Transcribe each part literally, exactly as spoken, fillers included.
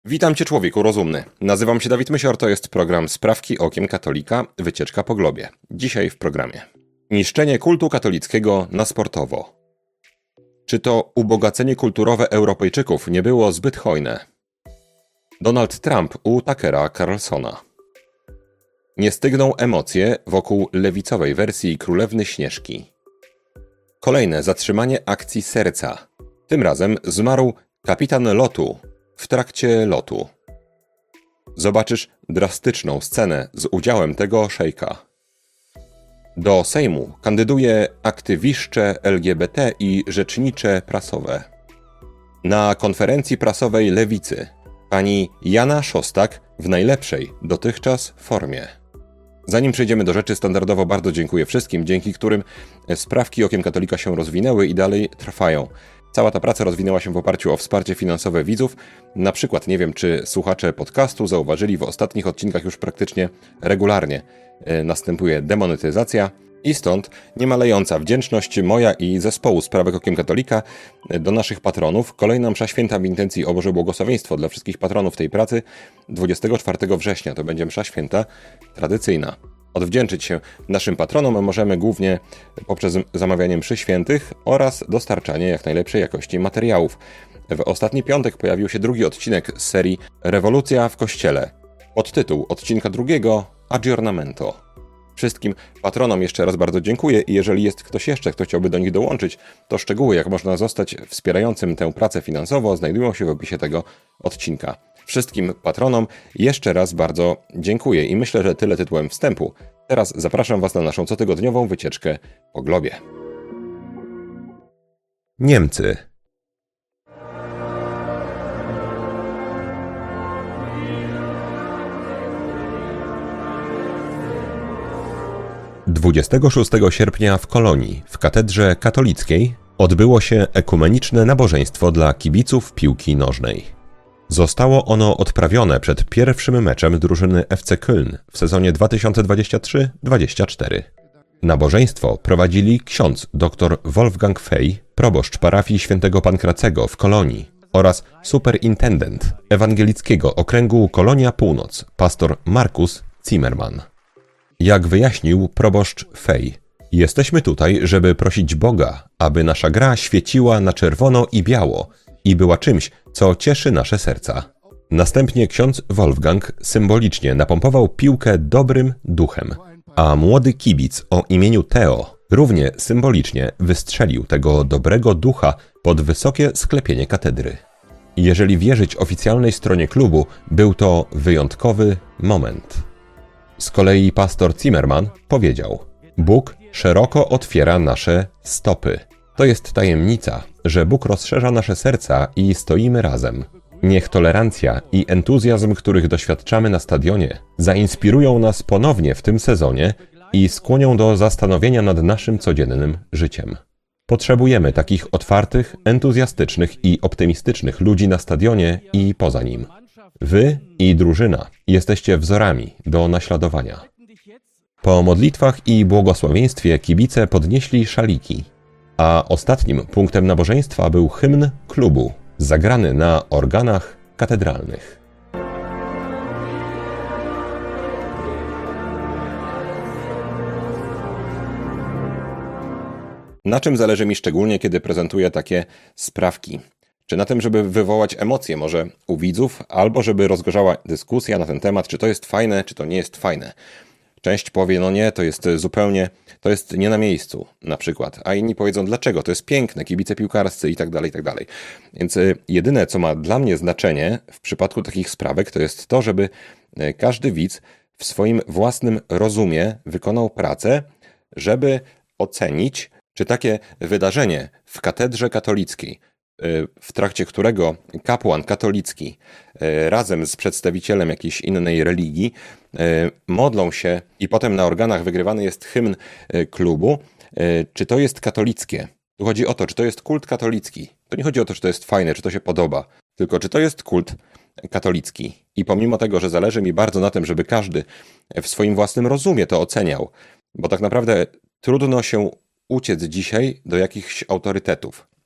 Witam Cię, człowieku rozumny. Nazywam się Dawid Mysior, to jest program Sprawki okiem katolika, wycieczka po globie. Dzisiaj w programie. Niszczenie kultu katolickiego na sportowo. Czy to ubogacenie kulturowe Europejczyków nie było zbyt hojne? Donald Trump u Tuckera Carlsona. Nie stygną emocje wokół lewicowej wersji Królewny Śnieżki. Kolejne zatrzymanie akcji serca. Tym razem zmarł kapitan lotu w trakcie lotu. Zobaczysz drastyczną scenę z udziałem tego szejka. Do Sejmu kandyduje aktywiszcze L G B T i rzecznicze prasowe. Na konferencji prasowej Lewicy pani Jana Szostak w najlepszej dotychczas formie. Zanim przejdziemy do rzeczy, standardowo bardzo dziękuję wszystkim, dzięki którym Sprawki okiem katolika się rozwinęły i dalej trwają. Cała ta praca rozwinęła się w oparciu o wsparcie finansowe widzów. Na przykład, nie wiem, czy słuchacze podcastu zauważyli, w ostatnich odcinkach już praktycznie regularnie e, następuje demonetyzacja i stąd niemalejąca wdzięczność moja i zespołu Sprawek okiem katolika do naszych patronów. Kolejna msza święta w intencji o Boże błogosławieństwo dla wszystkich patronów tej pracy dwudziestego czwartego września. To będzie msza święta tradycyjna. Odwdzięczyć się naszym patronom możemy głównie poprzez zamawianie mszy świętych oraz dostarczanie jak najlepszej jakości materiałów. W ostatni piątek pojawił się drugi odcinek z serii Rewolucja w Kościele. Podtytuł odcinka drugiego Aggiornamento. Wszystkim patronom jeszcze raz bardzo dziękuję i jeżeli jest ktoś jeszcze, kto chciałby do nich dołączyć, to szczegóły, jak można zostać wspierającym tę pracę finansowo, znajdują się w opisie tego odcinka. Wszystkim patronom jeszcze raz bardzo dziękuję i myślę, że tyle tytułem wstępu. Teraz zapraszam Was na naszą cotygodniową wycieczkę po globie. Niemcy. dwudziestego szóstego sierpnia w Kolonii, w katedrze katolickiej, odbyło się ekumeniczne nabożeństwo dla kibiców piłki nożnej. Zostało ono odprawione przed pierwszym meczem drużyny F C Köln w sezonie dwa tysiące dwudziestym trzecim dwudziestym czwartym. Nabożeństwo prowadzili ksiądz dr Wolfgang Fey, proboszcz parafii świętego Pankracego w Kolonii oraz superintendent ewangelickiego okręgu Kolonia Północ, pastor Markus Zimmermann. Jak wyjaśnił proboszcz Fey, jesteśmy tutaj, żeby prosić Boga, aby nasza gra świeciła na czerwono i biało i była czymś, co cieszy nasze serca. Następnie ksiądz Wolfgang symbolicznie napompował piłkę dobrym duchem, a młody kibic o imieniu Theo równie symbolicznie wystrzelił tego dobrego ducha pod wysokie sklepienie katedry. Jeżeli wierzyć oficjalnej stronie klubu, był to wyjątkowy moment. Z kolei pastor Zimmermann powiedział: Bóg szeroko otwiera nasze stopy. To jest tajemnica, że Bóg rozszerza nasze serca i stoimy razem. Niech tolerancja i entuzjazm, których doświadczamy na stadionie, zainspirują nas ponownie w tym sezonie i skłonią do zastanowienia nad naszym codziennym życiem. Potrzebujemy takich otwartych, entuzjastycznych i optymistycznych ludzi na stadionie i poza nim. Wy i drużyna jesteście wzorami do naśladowania. Po modlitwach i błogosławieństwie kibice podnieśli szaliki, a ostatnim punktem nabożeństwa był hymn klubu, zagrany na organach katedralnych. Na czym zależy mi szczególnie, kiedy prezentuję takie sprawki? Czy na tym, żeby wywołać emocje może u widzów, albo żeby rozgorzała dyskusja na ten temat, czy to jest fajne, czy to nie jest fajne. Część powie, no nie, to jest zupełnie, to jest nie na miejscu na przykład, a inni powiedzą, dlaczego, to jest piękne, kibice piłkarscy i tak dalej, i tak dalej. Więc jedyne, co ma dla mnie znaczenie w przypadku takich sprawek, to jest to, żeby każdy widz w swoim własnym rozumie wykonał pracę, żeby ocenić, czy takie wydarzenie w katedrze katolickiej, w trakcie którego kapłan katolicki razem z przedstawicielem jakiejś innej religii modlą się i potem na organach wygrywany jest hymn klubu, czy to jest katolickie. Tu chodzi o to, czy to jest kult katolicki. To nie chodzi o to, czy to jest fajne, czy to się podoba, tylko czy to jest kult katolicki. I pomimo tego, że zależy mi bardzo na tym, żeby każdy w swoim własnym rozumie to oceniał, bo tak naprawdę trudno się uciec dzisiaj do jakichś autorytetów.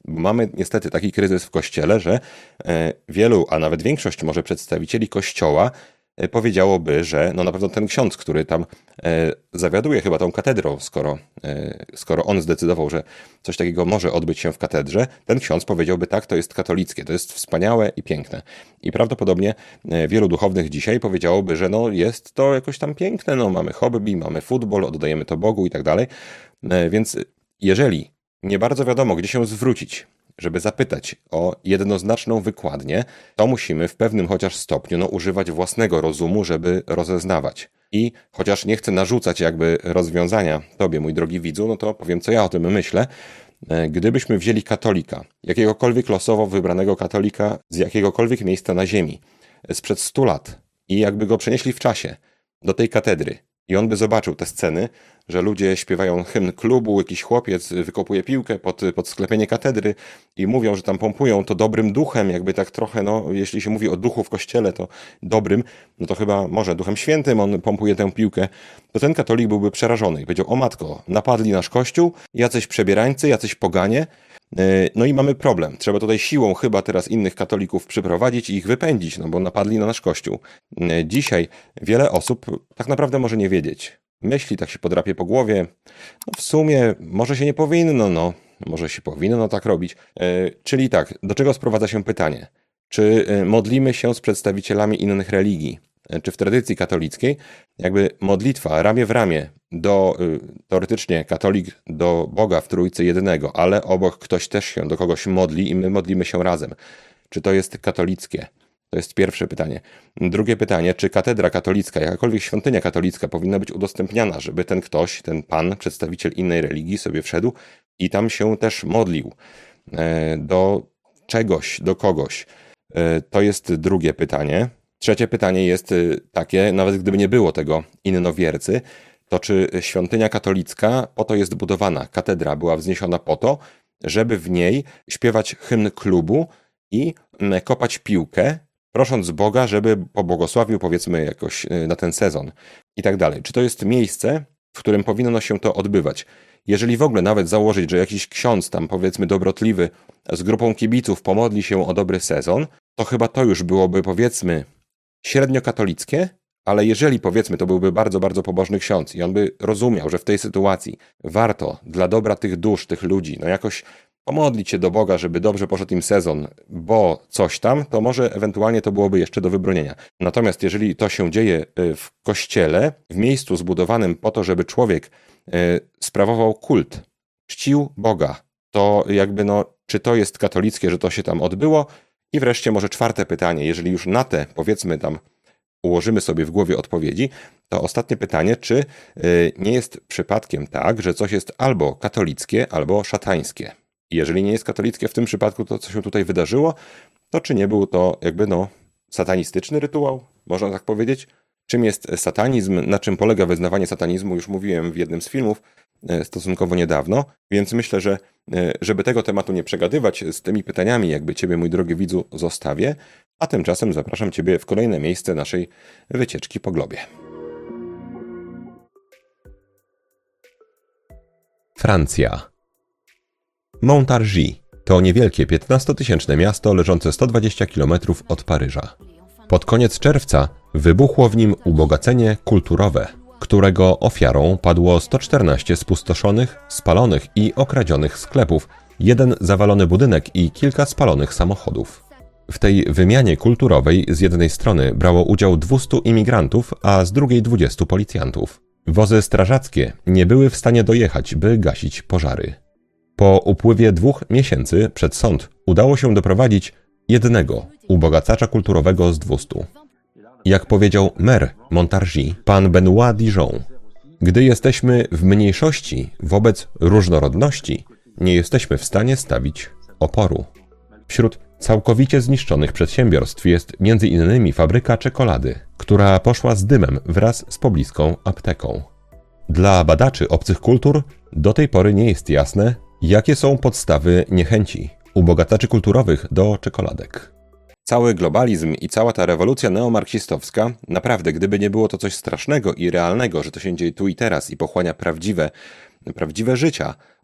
Bo mamy niestety taki kryzys w Kościele, że wielu, a nawet większość może przedstawicieli Kościoła powiedziałoby, że no na pewno ten ksiądz, który tam e, zawiaduje chyba tą katedrą, skoro, e, skoro on zdecydował, że coś takiego może odbyć się w katedrze, ten ksiądz powiedziałby tak, to jest katolickie, to jest wspaniałe i piękne. I prawdopodobnie e, wielu duchownych dzisiaj powiedziałoby, że no jest to jakoś tam piękne, no mamy hobby, mamy futbol, oddajemy to Bogu i tak dalej. E, więc jeżeli nie bardzo wiadomo, gdzie się zwrócić, żeby zapytać o jednoznaczną wykładnię, to musimy w pewnym chociaż stopniu no, używać własnego rozumu, żeby rozeznawać. I chociaż nie chcę narzucać jakby rozwiązania tobie, mój drogi widzu, no to powiem, co ja o tym myślę. Gdybyśmy wzięli katolika, jakiegokolwiek losowo wybranego katolika z jakiegokolwiek miejsca na ziemi, sprzed stu lat i jakby go przenieśli w czasie do tej katedry, i on by zobaczył te sceny, że ludzie śpiewają hymn klubu, jakiś chłopiec wykopuje piłkę pod, pod sklepienie katedry i mówią, że tam pompują to dobrym duchem, jakby tak trochę, no jeśli się mówi o duchu w kościele, to dobrym, no to chyba może duchem świętym on pompuje tę piłkę, to ten katolik byłby przerażony i powiedział, o matko, napadli nasz kościół, jacyś przebierańcy, jacyś poganie, no i mamy problem. Trzeba tutaj siłą chyba teraz innych katolików przyprowadzić i ich wypędzić, no bo napadli na nasz kościół. Dzisiaj wiele osób tak naprawdę może nie wiedzieć. Myśli, tak się podrapie po głowie. No w sumie może się nie powinno, no. Może się powinno tak robić. Czyli tak, do czego sprowadza się pytanie? Czy modlimy się z przedstawicielami innych religii? Czy w tradycji katolickiej jakby modlitwa ramię w ramię do, teoretycznie katolik do Boga w Trójcy Jedynego, ale obok ktoś też się do kogoś modli i my modlimy się razem. Czy to jest katolickie? To jest pierwsze pytanie. Drugie pytanie, czy katedra katolicka, jakakolwiek świątynia katolicka powinna być udostępniana, żeby ten ktoś, ten pan, przedstawiciel innej religii sobie wszedł i tam się też modlił do czegoś, do kogoś. To jest drugie pytanie. Trzecie pytanie jest takie, nawet gdyby nie było tego innowiercy, to czy świątynia katolicka po to jest budowana? Katedra była wzniesiona po to, żeby w niej śpiewać hymn klubu i kopać piłkę, prosząc Boga, żeby pobłogosławił powiedzmy jakoś na ten sezon i tak dalej. Czy to jest miejsce, w którym powinno się to odbywać? Jeżeli w ogóle nawet założyć, że jakiś ksiądz tam powiedzmy dobrotliwy z grupą kibiców pomodli się o dobry sezon, to chyba to już byłoby powiedzmy średnio katolickie, ale jeżeli powiedzmy to byłby bardzo, bardzo pobożny ksiądz i on by rozumiał, że w tej sytuacji warto dla dobra tych dusz, tych ludzi, no jakoś pomodlić się do Boga, żeby dobrze poszedł im sezon, bo coś tam, to może ewentualnie to byłoby jeszcze do wybronienia. Natomiast jeżeli to się dzieje w kościele, w miejscu zbudowanym po to, żeby człowiek sprawował kult, czcił Boga, to jakby no, czy to jest katolickie, że to się tam odbyło? I wreszcie może czwarte pytanie, jeżeli już na te, powiedzmy tam, ułożymy sobie w głowie odpowiedzi, to ostatnie pytanie, czy nie jest przypadkiem tak, że coś jest albo katolickie, albo szatańskie. I jeżeli nie jest katolickie w tym przypadku, to co się tutaj wydarzyło, to czy nie był to jakby no satanistyczny rytuał, można tak powiedzieć? Czym jest satanizm, na czym polega wyznawanie satanizmu, już mówiłem w jednym z filmów stosunkowo niedawno, więc myślę, że żeby tego tematu nie przegadywać, z tymi pytaniami jakby Ciebie, mój drogi widzu, zostawię, a tymczasem zapraszam Ciebie w kolejne miejsce naszej wycieczki po globie. Francja. Montargis to niewielkie piętnastotysięczne miasto leżące sto dwadzieścia kilometrów od Paryża. Pod koniec czerwca wybuchło w nim ubogacenie kulturowe, którego ofiarą padło sto czternaście spustoszonych, spalonych i okradzionych sklepów, jeden zawalony budynek i kilka spalonych samochodów. W tej wymianie kulturowej z jednej strony brało udział dwustu imigrantów, a z drugiej dwudziestu policjantów. Wozy strażackie nie były w stanie dojechać, by gasić pożary. Po upływie dwóch miesięcy przed sąd udało się doprowadzić jednego ubogacacza kulturowego z dwustu. Jak powiedział mer Montargis, pan Benoit Dijon, gdy jesteśmy w mniejszości wobec różnorodności, nie jesteśmy w stanie stawić oporu. Wśród całkowicie zniszczonych przedsiębiorstw jest między innymi fabryka czekolady, która poszła z dymem wraz z pobliską apteką. Dla badaczy obcych kultur do tej pory nie jest jasne, jakie są podstawy niechęci ubogacaczy kulturowych do czekoladek. Cały globalizm i cała ta rewolucja neomarksistowska, naprawdę, gdyby nie było to coś strasznego i realnego, że to się dzieje tu i teraz i pochłania prawdziwe, prawdziwe życia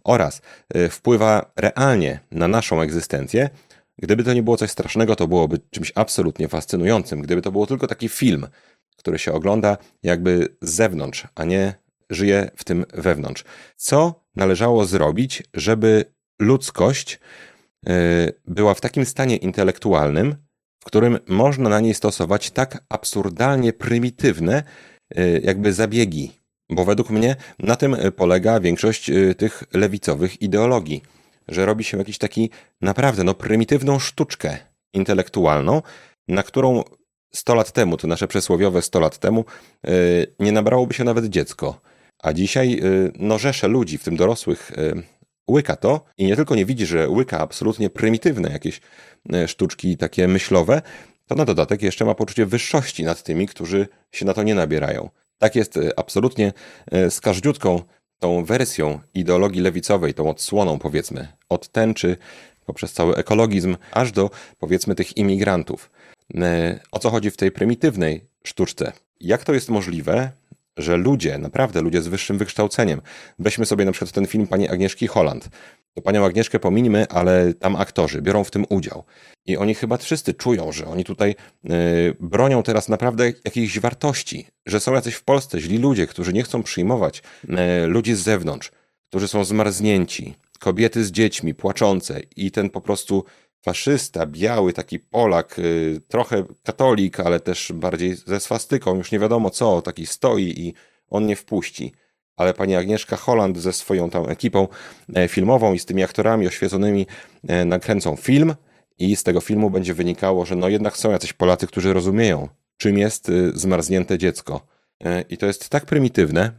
oraz y, wpływa realnie na naszą egzystencję, gdyby to nie było coś strasznego, to byłoby czymś absolutnie fascynującym. Gdyby to było tylko taki film, który się ogląda jakby z zewnątrz, a nie żyje w tym wewnątrz. Co należało zrobić, żeby ludzkość y, była w takim stanie intelektualnym, w którym można na niej stosować tak absurdalnie prymitywne y, jakby zabiegi? Bo według mnie na tym polega większość y, tych lewicowych ideologii, że robi się jakiś taki naprawdę no, prymitywną sztuczkę intelektualną, na którą sto lat temu, to nasze przysłowiowe sto lat temu, yy, nie nabrałoby się nawet dziecko. A dzisiaj yy, no, rzesze ludzi, w tym dorosłych, yy, łyka to i nie tylko nie widzi, że łyka absolutnie prymitywne jakieś yy, sztuczki takie myślowe, to na dodatek jeszcze ma poczucie wyższości nad tymi, którzy się na to nie nabierają. Tak jest yy, absolutnie yy, z każdziutką tą wersją ideologii lewicowej, tą odsłoną powiedzmy, od tęczy poprzez cały ekologizm, aż do powiedzmy tych imigrantów. O co chodzi w tej prymitywnej sztuczce? Jak to jest możliwe, że ludzie, naprawdę ludzie z wyższym wykształceniem, weźmy sobie na przykład ten film pani Agnieszki Holland, to panią Agnieszkę pominimy, ale tam aktorzy biorą w tym udział. I oni chyba wszyscy czują, że oni tutaj yy, bronią teraz naprawdę jakichś wartości, że są jacyś w Polsce źli ludzie, którzy nie chcą przyjmować yy, ludzi z zewnątrz, którzy są zmarznięci, kobiety z dziećmi, płaczące i ten po prostu faszysta, biały taki Polak, yy, trochę katolik, ale też bardziej ze swastyką, już nie wiadomo co, taki stoi i on nie wpuści. Ale pani Agnieszka Holland ze swoją tam ekipą filmową i z tymi aktorami oświeconymi nakręcą film i z tego filmu będzie wynikało, że no jednak są jacyś Polacy, którzy rozumieją, czym jest zmarznięte dziecko. I to jest tak prymitywne.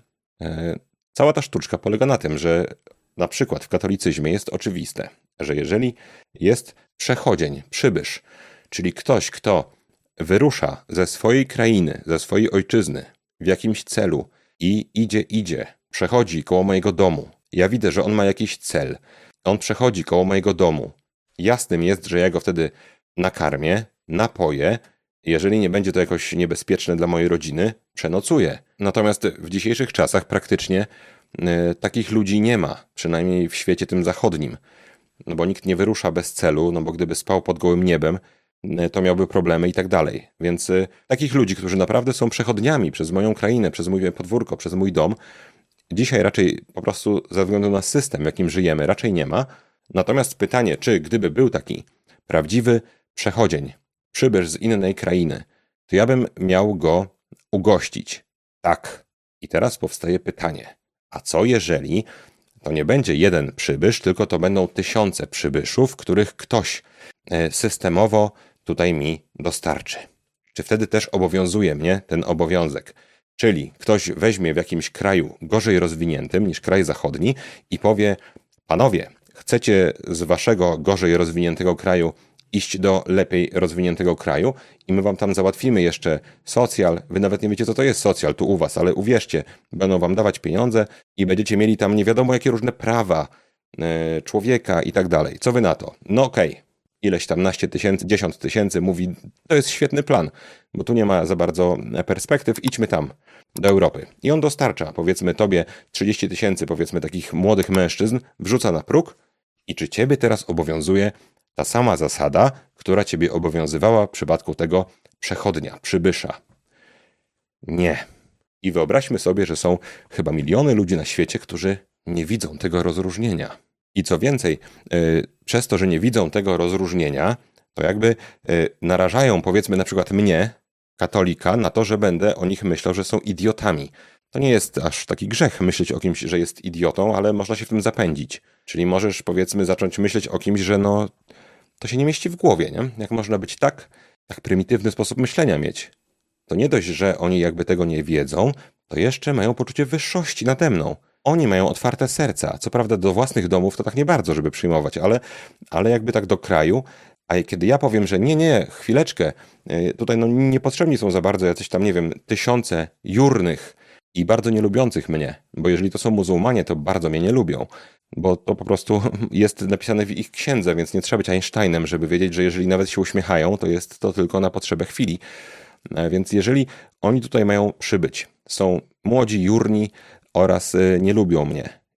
Cała ta sztuczka polega na tym, że na przykład w katolicyzmie jest oczywiste, że jeżeli jest przechodzień, przybysz, czyli ktoś, kto wyrusza ze swojej krainy, ze swojej ojczyzny w jakimś celu, i idzie, idzie, przechodzi koło mojego domu. Ja widzę, że on ma jakiś cel. On przechodzi koło mojego domu. Jasnym jest, że ja go wtedy nakarmię, napoję. Jeżeli nie będzie to jakoś niebezpieczne dla mojej rodziny, przenocuję. Natomiast w dzisiejszych czasach praktycznie y, takich ludzi nie ma. Przynajmniej w świecie tym zachodnim. No bo nikt nie wyrusza bez celu, no bo gdyby spał pod gołym niebem, to miałby problemy i tak dalej. Więc y, takich ludzi, którzy naprawdę są przechodniami przez moją krainę, przez moje podwórko, przez mój dom, dzisiaj raczej po prostu ze względu na system, w jakim żyjemy, raczej nie ma. Natomiast pytanie, czy gdyby był taki prawdziwy przechodzień, przybysz z innej krainy, to ja bym miał go ugościć. Tak. I teraz powstaje pytanie, a co jeżeli to nie będzie jeden przybysz, tylko to będą tysiące przybyszów, których ktoś systemowo tutaj mi dostarczy. Czy wtedy też obowiązuje mnie ten obowiązek? Czyli ktoś weźmie w jakimś kraju gorzej rozwiniętym niż kraj zachodni i powie, panowie, chcecie z waszego gorzej rozwiniętego kraju iść do lepiej rozwiniętego kraju i my wam tam załatwimy jeszcze socjal. Wy nawet nie wiecie, co to jest socjal tu u was, ale uwierzcie, będą wam dawać pieniądze i będziecie mieli tam nie wiadomo jakie różne prawa yy, człowieka i tak dalej. Co wy na to? No okej. Okay. Ileś tam naście tysięcy, dziesiąt tysięcy mówi, to jest świetny plan, bo tu nie ma za bardzo perspektyw, idźmy tam, do Europy. I on dostarcza, powiedzmy tobie, trzydzieści tysięcy, powiedzmy takich młodych mężczyzn, wrzuca na próg i czy ciebie teraz obowiązuje ta sama zasada, która ciebie obowiązywała w przypadku tego przechodnia, przybysza? Nie. I wyobraźmy sobie, że są chyba miliony ludzi na świecie, którzy nie widzą tego rozróżnienia. I co więcej, yy, przez to, że nie widzą tego rozróżnienia, to jakby yy, narażają, powiedzmy na przykład mnie, katolika, na to, że będę o nich myślał, że są idiotami. To nie jest aż taki grzech myśleć o kimś, że jest idiotą, ale można się w tym zapędzić. Czyli możesz, powiedzmy, zacząć myśleć o kimś, że no, to się nie mieści w głowie, nie? Jak można być tak, tak prymitywny sposób myślenia mieć? To nie dość, że oni jakby tego nie wiedzą, to jeszcze mają poczucie wyższości nade mną. Oni mają otwarte serca. Co prawda do własnych domów to tak nie bardzo, żeby przyjmować, ale, ale jakby tak do kraju. A kiedy ja powiem, że nie, nie, chwileczkę, tutaj no niepotrzebni są za bardzo jacyś tam, nie wiem, tysiące jurnych i bardzo nie lubiących mnie, bo jeżeli to są muzułmanie, to bardzo mnie nie lubią, bo to po prostu jest napisane w ich księdze, więc nie trzeba być Einsteinem, żeby wiedzieć, że jeżeli nawet się uśmiechają, to jest to tylko na potrzebę chwili. Więc jeżeli oni tutaj mają przybyć, są młodzi, jurni oraz nie lubią mnie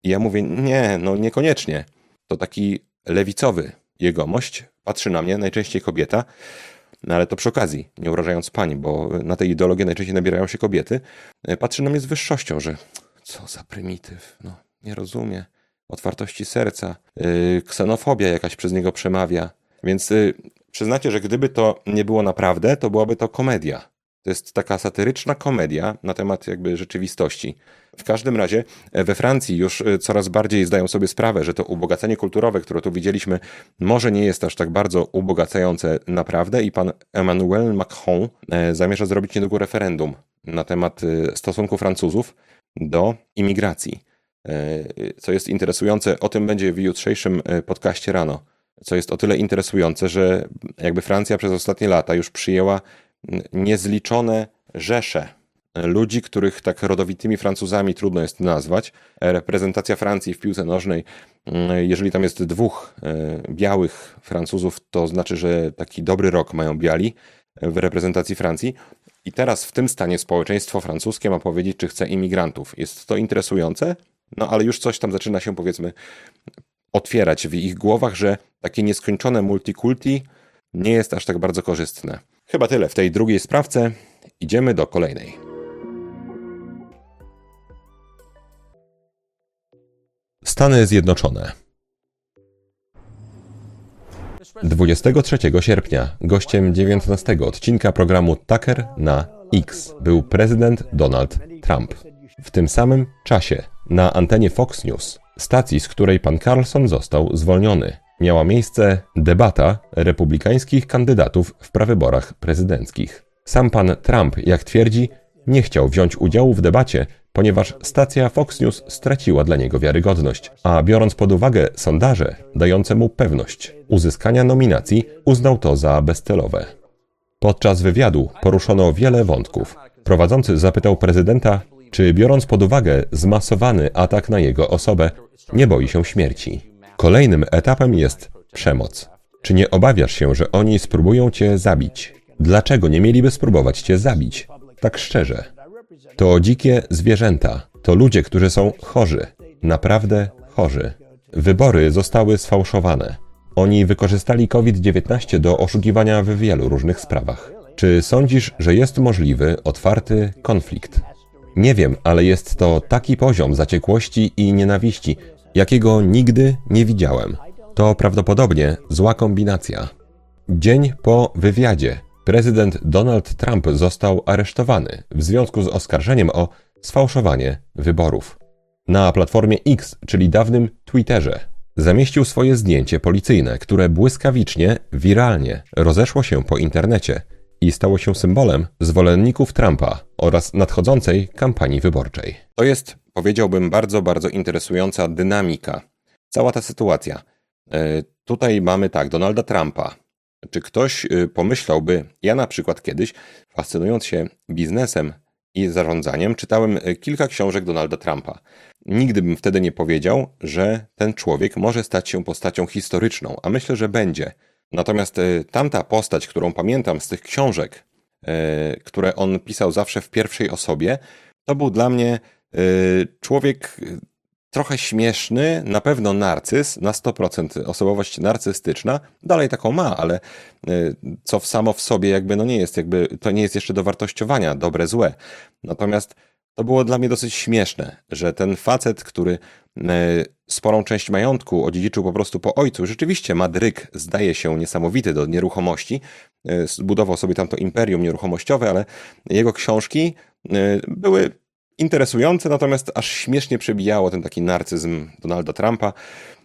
I ja mówię, nie, no niekoniecznie. To taki lewicowy jegomość patrzy na mnie, najczęściej kobieta, no ale to przy okazji, nie urażając pani, bo na tej ideologii najczęściej nabierają się kobiety, patrzy na mnie z wyższością, że co za prymityw, no nie rozumie, otwartości serca, yy, ksenofobia jakaś przez niego przemawia. Więc yy, przyznacie, że gdyby to nie było naprawdę, to byłaby to komedia. To jest taka satyryczna komedia na temat jakby rzeczywistości. W każdym razie we Francji już coraz bardziej zdają sobie sprawę, że to ubogacenie kulturowe, które tu widzieliśmy, może nie jest aż tak bardzo ubogacające naprawdę i pan Emmanuel Macron zamierza zrobić niedługo referendum na temat stosunku Francuzów do imigracji. Co jest interesujące, o tym będzie w jutrzejszym podcaście rano. Co jest o tyle interesujące, że jakby Francja przez ostatnie lata już przyjęła niezliczone rzesze ludzi, których tak rodowitymi Francuzami trudno jest nazwać. Reprezentacja Francji w piłce nożnej, jeżeli tam jest dwóch białych Francuzów, to znaczy, że taki dobry rok mają biali w reprezentacji Francji. I teraz w tym stanie społeczeństwo francuskie ma powiedzieć, czy chce imigrantów. Jest to interesujące, no ale już coś tam zaczyna się, powiedzmy, otwierać w ich głowach, że takie nieskończone multikulti nie jest aż tak bardzo korzystne. Chyba tyle w tej drugiej sprawce. Idziemy do kolejnej. Stany Zjednoczone. dwudziestego trzeciego sierpnia gościem dziewiętnastego odcinka programu Tucker na X był prezydent Donald Trump. W tym samym czasie na antenie Fox News, stacji, z której pan Carlson został zwolniony, miała miejsce debata republikańskich kandydatów w prawyborach prezydenckich. Sam pan Trump, jak twierdzi, nie chciał wziąć udziału w debacie, ponieważ stacja Fox News straciła dla niego wiarygodność, a biorąc pod uwagę sondaże dające mu pewność uzyskania nominacji, uznał to za bezcelowe. Podczas wywiadu poruszono wiele wątków. Prowadzący zapytał prezydenta, czy biorąc pod uwagę zmasowany atak na jego osobę, nie boi się śmierci. Kolejnym etapem jest przemoc. Czy nie obawiasz się, że oni spróbują cię zabić? Dlaczego nie mieliby spróbować cię zabić? Tak szczerze. To dzikie zwierzęta. To ludzie, którzy są chorzy. Naprawdę chorzy. Wybory zostały sfałszowane. Oni wykorzystali COVID dziewiętnaście do oszukiwania w wielu różnych sprawach. Czy sądzisz, że jest możliwy otwarty konflikt? Nie wiem, ale jest to taki poziom zaciekłości i nienawiści, jakiego nigdy nie widziałem. To prawdopodobnie zła kombinacja. Dzień po wywiadzie prezydent Donald Trump został aresztowany w związku z oskarżeniem o sfałszowanie wyborów. Na platformie X, czyli dawnym Twitterze, zamieścił swoje zdjęcie policyjne, które błyskawicznie, wiralnie rozeszło się po internecie i stało się symbolem zwolenników Trumpa oraz nadchodzącej kampanii wyborczej. To jest, powiedziałbym, bardzo, bardzo interesująca dynamika. Cała ta sytuacja. Yy, tutaj mamy tak, Donalda Trumpa. Czy ktoś yy, pomyślałby, ja na przykład kiedyś, fascynując się biznesem i zarządzaniem, czytałem kilka książek Donalda Trumpa. Nigdy bym wtedy nie powiedział, że ten człowiek może stać się postacią historyczną, a myślę, że będzie. Natomiast y, tamta postać, którą pamiętam z tych książek, y, które on pisał zawsze w pierwszej osobie, to był dla mnie y, człowiek y, trochę śmieszny, na pewno narcyz, na sto procent osobowość narcystyczna, dalej taką ma, ale y, co w samo w sobie jakby no nie jest, jakby to nie jest jeszcze do wartościowania, dobre, złe. Natomiast to było dla mnie dosyć śmieszne, że ten facet, który sporą część majątku odziedziczył po prostu po ojcu, rzeczywiście ma dryg, zdaje się, niesamowity do nieruchomości, zbudował sobie tam to imperium nieruchomościowe, ale jego książki były interesujące, natomiast aż śmiesznie przebijało ten taki narcyzm Donalda Trumpa.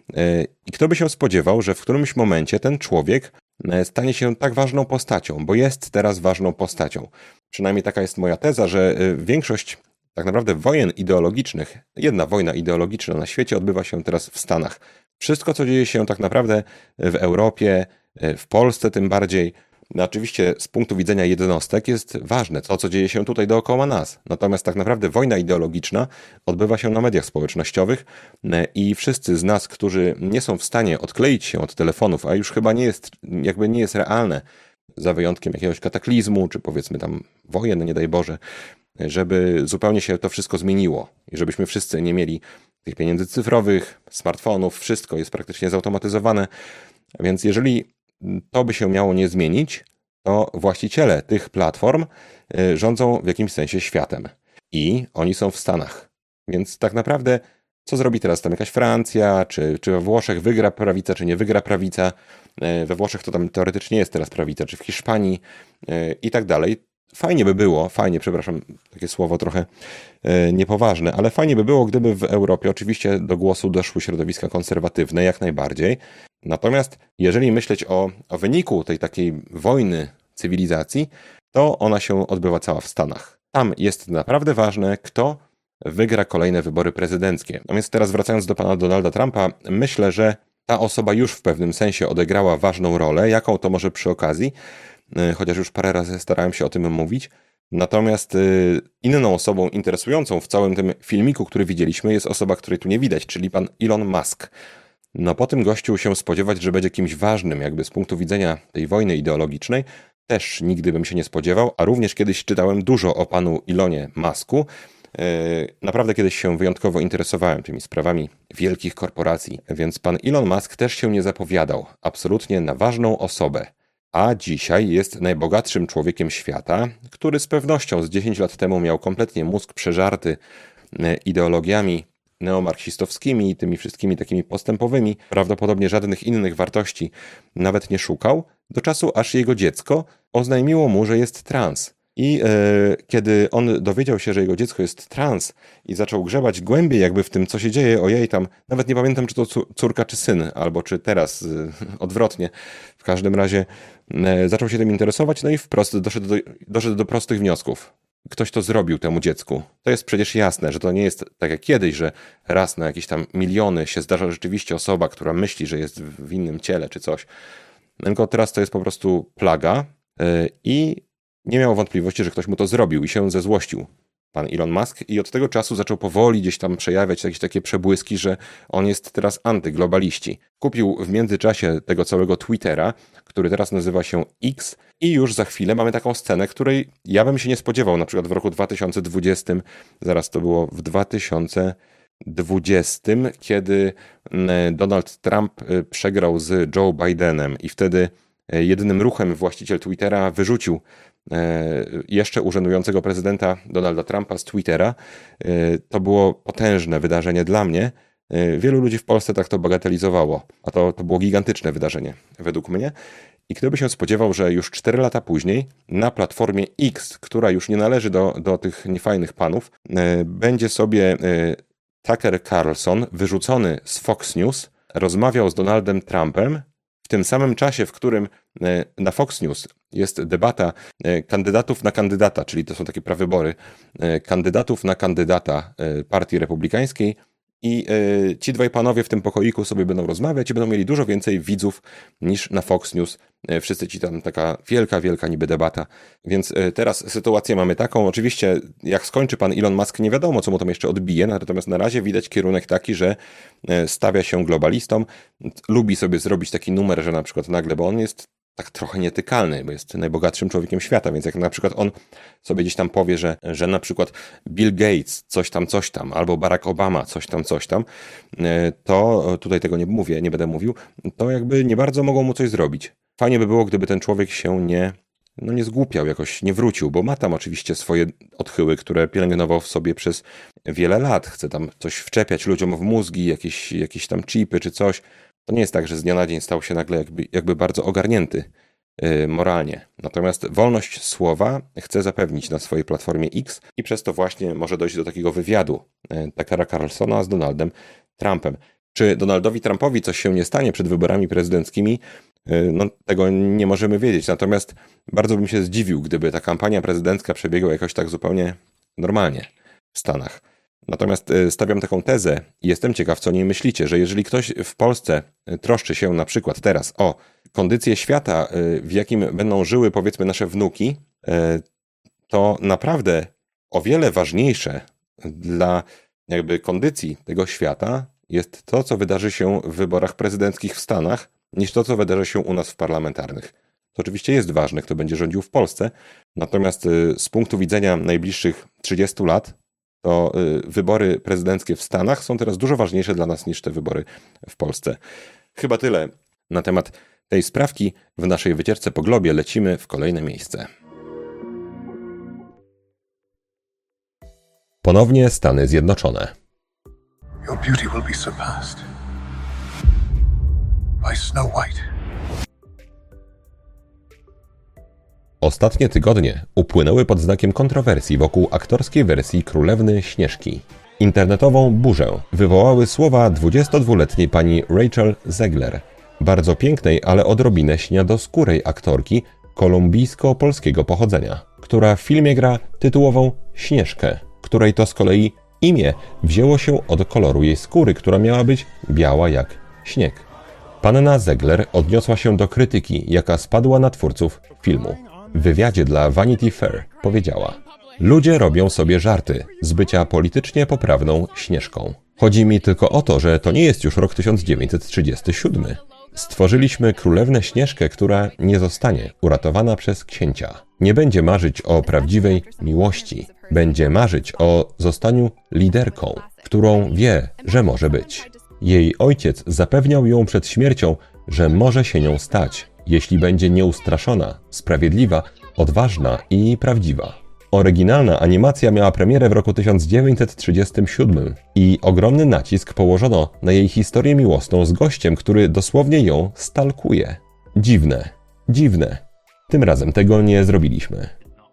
I kto by się spodziewał, że w którymś momencie ten człowiek stanie się tak ważną postacią, bo jest teraz ważną postacią. Przynajmniej taka jest moja teza, że większość tak naprawdę wojen ideologicznych, jedna wojna ideologiczna na świecie odbywa się teraz w Stanach. Wszystko, co dzieje się tak naprawdę w Europie, w Polsce tym bardziej, no oczywiście z punktu widzenia jednostek jest ważne to, co dzieje się tutaj dookoła nas. Natomiast tak naprawdę wojna ideologiczna odbywa się na mediach społecznościowych i wszyscy z nas, którzy nie są w stanie odkleić się od telefonów, a już chyba nie jest, jakby nie jest realne, za wyjątkiem jakiegoś kataklizmu, czy powiedzmy tam wojen, nie daj Boże, żeby zupełnie się to wszystko zmieniło i żebyśmy wszyscy nie mieli tych pieniędzy cyfrowych, smartfonów, wszystko jest praktycznie zautomatyzowane. Więc jeżeli to by się miało nie zmienić, to właściciele tych platform rządzą w jakimś sensie światem. I oni są w Stanach. Więc tak naprawdę co zrobi teraz tam jakaś Francja, czy, czy we Włoszech wygra prawica, czy nie wygra prawica. We Włoszech to tam teoretycznie jest teraz prawica, czy w Hiszpanii i tak dalej. Fajnie by było, fajnie, przepraszam, takie słowo trochę niepoważne, ale fajnie by było, gdyby w Europie oczywiście do głosu doszły środowiska konserwatywne, jak najbardziej. Natomiast jeżeli myśleć o, o wyniku tej takiej wojny cywilizacji, to ona się odbywa cała w Stanach. Tam jest naprawdę ważne, kto wygra kolejne wybory prezydenckie. No więc teraz wracając do pana Donalda Trumpa, myślę, że ta osoba już w pewnym sensie odegrała ważną rolę, jaką to może przy okazji, chociaż już parę razy starałem się o tym mówić. Natomiast inną osobą interesującą w całym tym filmiku, który widzieliśmy, jest osoba, której tu nie widać, czyli pan Elon Musk. No po tym gościu się spodziewać, że będzie kimś ważnym jakby z punktu widzenia tej wojny ideologicznej, też nigdy bym się nie spodziewał, a również kiedyś czytałem dużo o panu Elonie Musku. Naprawdę kiedyś się wyjątkowo interesowałem tymi sprawami wielkich korporacji, więc pan Elon Musk też się nie zapowiadał absolutnie na ważną osobę. A dzisiaj jest najbogatszym człowiekiem świata, który z pewnością z dziesięć lat temu miał kompletnie mózg przeżarty ideologiami neomarksistowskimi i tymi wszystkimi takimi postępowymi, prawdopodobnie żadnych innych wartości nawet nie szukał, do czasu aż jego dziecko oznajmiło mu, że jest trans. I e, kiedy on dowiedział się, że jego dziecko jest trans i zaczął grzebać głębiej jakby w tym, co się dzieje, ojej tam, nawet nie pamiętam, czy to córka, czy syn, albo czy teraz e, odwrotnie, w każdym razie e, zaczął się tym interesować, no i wprost doszedł do, doszedł do prostych wniosków. Ktoś to zrobił temu dziecku. To jest przecież jasne, że to nie jest tak jak kiedyś, że raz na jakieś tam miliony się zdarza rzeczywiście osoba, która myśli, że jest w innym ciele czy coś. Tylko teraz to jest po prostu plaga e, i nie miał wątpliwości, że ktoś mu to zrobił i się zezłościł, pan Elon Musk, i od tego czasu zaczął powoli gdzieś tam przejawiać jakieś takie przebłyski, że on jest teraz antyglobaliści. Kupił w międzyczasie tego całego Twittera, który teraz nazywa się X, i już za chwilę mamy taką scenę, której ja bym się nie spodziewał, na przykład w roku dwa tysiące dwudziestym, zaraz to było w dwa tysiące dwudziestym, kiedy Donald Trump przegrał z Joe Bidenem i wtedy jedynym ruchem właściciel Twittera wyrzucił jeszcze urzędującego prezydenta Donalda Trumpa z Twittera. To było potężne wydarzenie dla mnie. Wielu ludzi w Polsce tak to bagatelizowało, a to, to było gigantyczne wydarzenie według mnie. I kto by się spodziewał, że już cztery lata później na platformie X, która już nie należy do, do tych niefajnych panów, będzie sobie Tucker Carlson, wyrzucony z Fox News, rozmawiał z Donaldem Trumpem w tym samym czasie, w którym na Fox News jest debata kandydatów na kandydata, czyli to są takie prawybory, kandydatów na kandydata Partii Republikańskiej, i ci dwaj panowie w tym pokoiku sobie będą rozmawiać i będą mieli dużo więcej widzów niż na Fox News. Wszyscy ci tam taka wielka, wielka niby debata. Więc teraz sytuację mamy taką. Oczywiście jak skończy pan Elon Musk, nie wiadomo, co mu tam jeszcze odbije, natomiast na razie widać kierunek taki, że stawia się globalistom. Lubi sobie zrobić taki numer, że na przykład nagle, bo on jest tak trochę nietykalny, bo jest najbogatszym człowiekiem świata, więc jak na przykład on sobie gdzieś tam powie, że, że na przykład Bill Gates coś tam, coś tam, albo Barack Obama coś tam, coś tam, to tutaj tego nie mówię, nie będę mówił, to jakby nie bardzo mogą mu coś zrobić. Fajnie by było, gdyby ten człowiek się nie, no nie zgłupiał, jakoś nie wrócił, bo ma tam oczywiście swoje odchyły, które pielęgnował w sobie przez wiele lat. Chce tam coś wczepiać ludziom w mózgi, jakieś, jakieś tam chipy czy coś. To nie jest tak, że z dnia na dzień stał się nagle jakby, jakby bardzo ogarnięty yy, moralnie. Natomiast wolność słowa chce zapewnić na swojej platformie X i przez to właśnie może dojść do takiego wywiadu yy, Tuckera Carlsona z Donaldem Trumpem. Czy Donaldowi Trumpowi coś się nie stanie przed wyborami prezydenckimi? Yy, no, tego nie możemy wiedzieć. Natomiast bardzo bym się zdziwił, gdyby ta kampania prezydencka przebiegła jakoś tak zupełnie normalnie w Stanach. Natomiast stawiam taką tezę i jestem ciekaw, co o niej myślicie, że jeżeli ktoś w Polsce troszczy się na przykład teraz o kondycję świata, w jakim będą żyły powiedzmy nasze wnuki, to naprawdę o wiele ważniejsze dla jakby kondycji tego świata jest to, co wydarzy się w wyborach prezydenckich w Stanach, niż to, co wydarzy się u nas w parlamentarnych. To oczywiście jest ważne, kto będzie rządził w Polsce, natomiast z punktu widzenia najbliższych trzydziestu lat, to wybory prezydenckie w Stanach są teraz dużo ważniejsze dla nas niż te wybory w Polsce. Chyba tyle na temat tej sprawki. W naszej wycieczce po globie lecimy w kolejne miejsce. Ponownie Stany Zjednoczone. Your beauty will be surpassed by Snow White. Ostatnie tygodnie upłynęły pod znakiem kontrowersji wokół aktorskiej wersji Królewny Śnieżki. Internetową burzę wywołały słowa dwudziestodwuletniej pani Rachel Zegler, bardzo pięknej, ale odrobinę śniadoskórej aktorki kolumbijsko-polskiego pochodzenia, która w filmie gra tytułową Śnieżkę, której to z kolei imię wzięło się od koloru jej skóry, która miała być biała jak śnieg. Panna Zegler odniosła się do krytyki, jaka spadła na twórców filmu. W wywiadzie dla Vanity Fair powiedziała: ludzie robią sobie żarty z bycia politycznie poprawną Śnieżką. Chodzi mi tylko o to, że to nie jest już rok tysiąc dziewięćset trzydziesty siódmy. Stworzyliśmy Królewnę Śnieżkę, która nie zostanie uratowana przez księcia. Nie będzie marzyć o prawdziwej miłości. Będzie marzyć o zostaniu liderką, którą wie, że może być. Jej ojciec zapewniał ją przed śmiercią, że może się nią stać, jeśli będzie nieustraszona, sprawiedliwa, odważna i prawdziwa. Oryginalna animacja miała premierę w roku tysiąc dziewięćset trzydziestym siódmym i ogromny nacisk położono na jej historię miłosną z gościem, który dosłownie ją stalkuje. Dziwne, dziwne. Tym razem tego nie zrobiliśmy.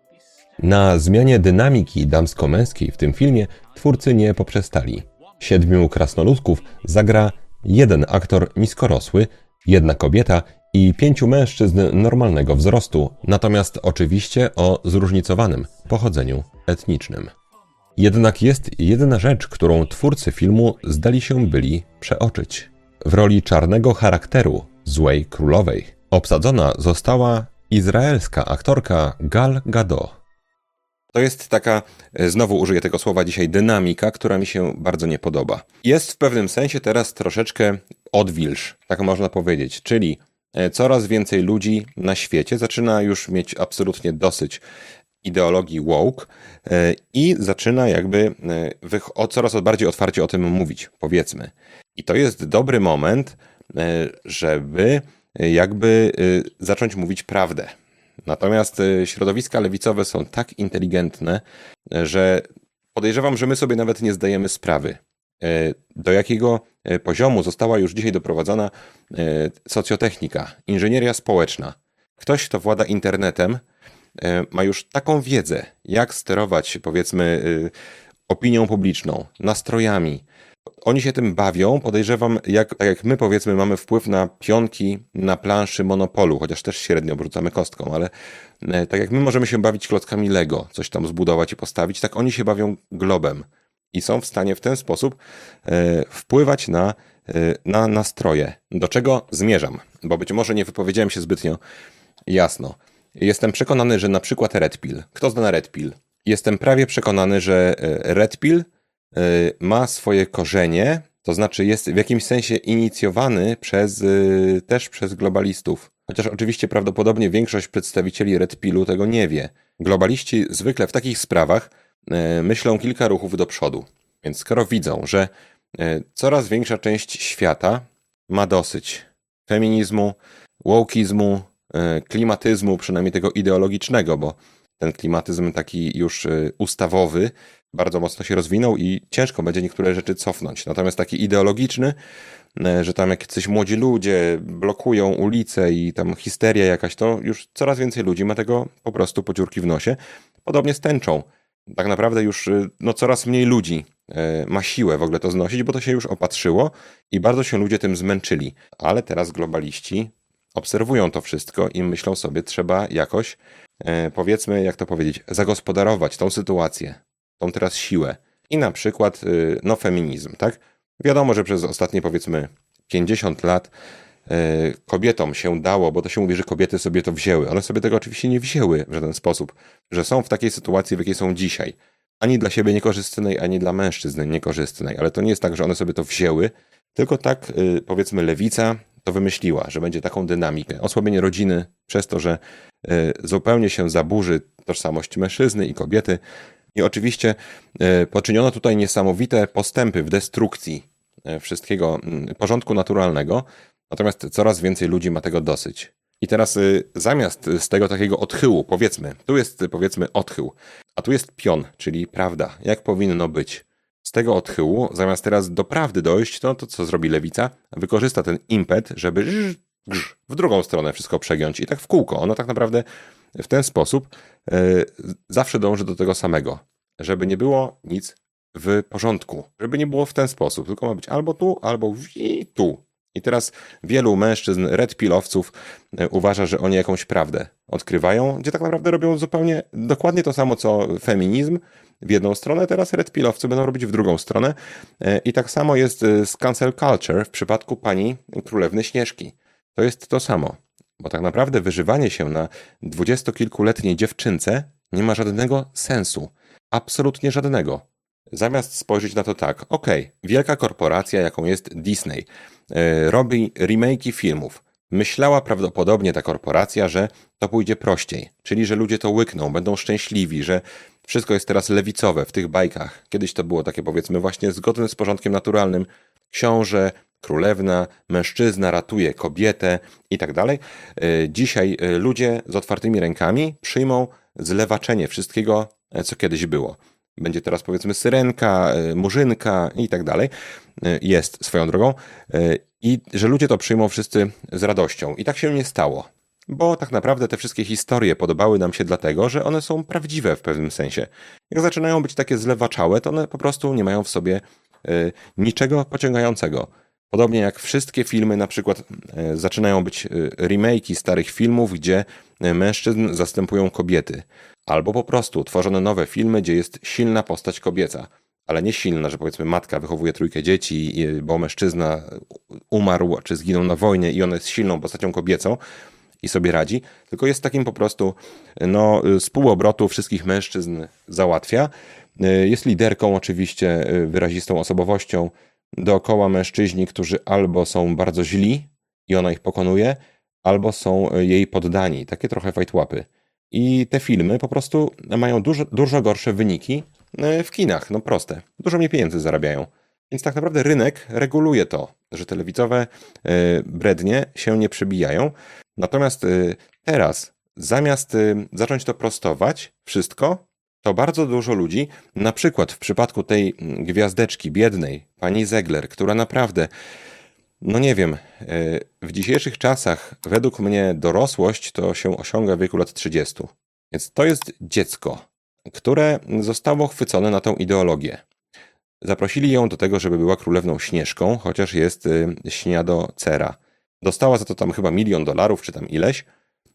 Na zmianie dynamiki damsko-męskiej w tym filmie twórcy nie poprzestali. Siedmiu krasnoludków zagra jeden aktor niskorosły, jedna kobieta i pięciu mężczyzn normalnego wzrostu, natomiast oczywiście o zróżnicowanym pochodzeniu etnicznym. Jednak jest jedna rzecz, którą twórcy filmu zdali się byli przeoczyć. W roli czarnego charakteru, złej królowej, obsadzona została izraelska aktorka Gal Gadot. To jest taka, znowu użyję tego słowa dzisiaj, dynamika, która mi się bardzo nie podoba. Jest w pewnym sensie teraz troszeczkę odwilż, tak można powiedzieć, czyli coraz więcej ludzi na świecie zaczyna już mieć absolutnie dosyć ideologii woke i zaczyna jakby coraz bardziej otwarcie o tym mówić, powiedzmy. I to jest dobry moment, żeby jakby zacząć mówić prawdę. Natomiast środowiska lewicowe są tak inteligentne, że podejrzewam, że my sobie nawet nie zdajemy sprawy, do jakiego poziomu została już dzisiaj doprowadzona socjotechnika, inżynieria społeczna. Ktoś, kto włada internetem, ma już taką wiedzę, jak sterować, powiedzmy, opinią publiczną, nastrojami. Oni się tym bawią, podejrzewam, jak, tak jak my, powiedzmy, mamy wpływ na pionki na planszy Monopolu, chociaż też średnio obrzucamy kostką, ale tak jak my możemy się bawić klockami Lego, coś tam zbudować i postawić, tak oni się bawią globem i są w stanie w ten sposób e, wpływać na, e, na nastroje. Do czego zmierzam? Bo być może nie wypowiedziałem się zbytnio jasno. Jestem przekonany, że na przykład Red Pill. Kto zna Red Pill? Jestem prawie przekonany, że Red Pill ma swoje korzenie, to znaczy jest w jakimś sensie inicjowany przez, też przez globalistów. Chociaż oczywiście prawdopodobnie większość przedstawicieli Red Pillu tego nie wie. Globaliści zwykle w takich sprawach myślą kilka ruchów do przodu. Więc skoro widzą, że coraz większa część świata ma dosyć feminizmu, wokeizmu, klimatyzmu, przynajmniej tego ideologicznego, bo ten klimatyzm taki już ustawowy bardzo mocno się rozwinął i ciężko będzie niektóre rzeczy cofnąć. Natomiast taki ideologiczny, że tam jacyś młodzi ludzie blokują ulice i tam histeria jakaś, to już coraz więcej ludzi ma tego po prostu po dziurki w nosie. Podobnie z tęczą. Tak naprawdę już no, coraz mniej ludzi ma siłę w ogóle to znosić, bo to się już opatrzyło i bardzo się ludzie tym zmęczyli. Ale teraz globaliści obserwują to wszystko i myślą sobie, trzeba jakoś, powiedzmy, jak to powiedzieć, zagospodarować tą sytuację, tą teraz siłę. I na przykład, no, feminizm, tak? Wiadomo, że przez ostatnie, powiedzmy, pięćdziesiąt lat kobietom się dało, bo to się mówi, że kobiety sobie to wzięły. One sobie tego oczywiście nie wzięły w żaden sposób, że są w takiej sytuacji, w jakiej są dzisiaj. Ani dla siebie niekorzystnej, ani dla mężczyzn niekorzystnej. Ale to nie jest tak, że one sobie to wzięły, tylko tak, powiedzmy, lewica to wymyśliła, że będzie taką dynamikę. Osłabienie rodziny przez to, że zupełnie się zaburzy tożsamość mężczyzny i kobiety, I oczywiście poczyniono tutaj niesamowite postępy w destrukcji wszystkiego porządku naturalnego, natomiast coraz więcej ludzi ma tego dosyć. I teraz zamiast z tego takiego odchyłu, powiedzmy, tu jest powiedzmy odchył, a tu jest pion, czyli prawda, jak powinno być. Z tego odchyłu, zamiast teraz do prawdy dojść, to, to co zrobi lewica? Wykorzysta ten impet, żeby grz, grz, w drugą stronę wszystko przegiąć i tak w kółko. Ona tak naprawdę w ten sposób y, zawsze dąży do tego samego, żeby nie było nic w porządku, żeby nie było w ten sposób, tylko ma być albo tu, albo i tu. I teraz wielu mężczyzn, red pillowców uważa, że oni jakąś prawdę odkrywają, gdzie tak naprawdę robią zupełnie dokładnie to samo, co feminizm w jedną stronę, teraz red pillowcy będą robić w drugą stronę. I tak samo jest z cancel culture w przypadku pani Królewny Śnieżki. To jest to samo, bo tak naprawdę wyżywanie się na dwudziestokilkuletniej dziewczynce nie ma żadnego sensu. Absolutnie żadnego. Zamiast spojrzeć na to tak, okej, okay, wielka korporacja, jaką jest Disney, yy, robi remake'i filmów. Myślała prawdopodobnie ta korporacja, że to pójdzie prościej, czyli że ludzie to łykną, będą szczęśliwi, że wszystko jest teraz lewicowe w tych bajkach. Kiedyś to było takie, powiedzmy, właśnie zgodne z porządkiem naturalnym. Książę, królewna, mężczyzna ratuje kobietę i tak dalej. Yy, dzisiaj yy, ludzie z otwartymi rękami przyjmą zlewaczenie wszystkiego, co kiedyś było. Będzie teraz powiedzmy syrenka, murzynka i tak dalej. Jest swoją drogą. I że ludzie to przyjmą wszyscy z radością. I tak się nie stało. Bo tak naprawdę te wszystkie historie podobały nam się dlatego, że one są prawdziwe w pewnym sensie. Jak zaczynają być takie zlewaczałe, to one po prostu nie mają w sobie niczego pociągającego. Podobnie jak wszystkie filmy na przykład zaczynają być remake'i starych filmów, gdzie mężczyzn zastępują kobiety. Albo po prostu tworzone nowe filmy, gdzie jest silna postać kobieca. Ale nie silna, że powiedzmy matka wychowuje trójkę dzieci, bo mężczyzna umarł czy zginął na wojnie i ona jest silną postacią kobiecą i sobie radzi. Tylko jest takim po prostu no, z pół obrotu wszystkich mężczyzn załatwia. Jest liderką oczywiście, wyrazistą osobowością. Dookoła mężczyźni, którzy albo są bardzo źli i ona ich pokonuje, albo są jej poddani. Takie trochę fajtłapy. I te filmy po prostu mają dużo, dużo gorsze wyniki w kinach. No proste. Dużo mniej pieniędzy zarabiają. Więc tak naprawdę rynek reguluje to, że te lewicowe brednie się nie przebijają. Natomiast teraz, zamiast zacząć to prostować wszystko, to bardzo dużo ludzi, na przykład w przypadku tej gwiazdeczki biednej, pani Zegler, która naprawdę, no nie wiem, w dzisiejszych czasach według mnie dorosłość to się osiąga w wieku lat trzydziestu. Więc to jest dziecko, które zostało chwycone na tą ideologię. Zaprosili ją do tego, żeby była królewną Śnieżką, chociaż jest śniadocera. Dostała za to tam chyba milion dolarów, czy tam ileś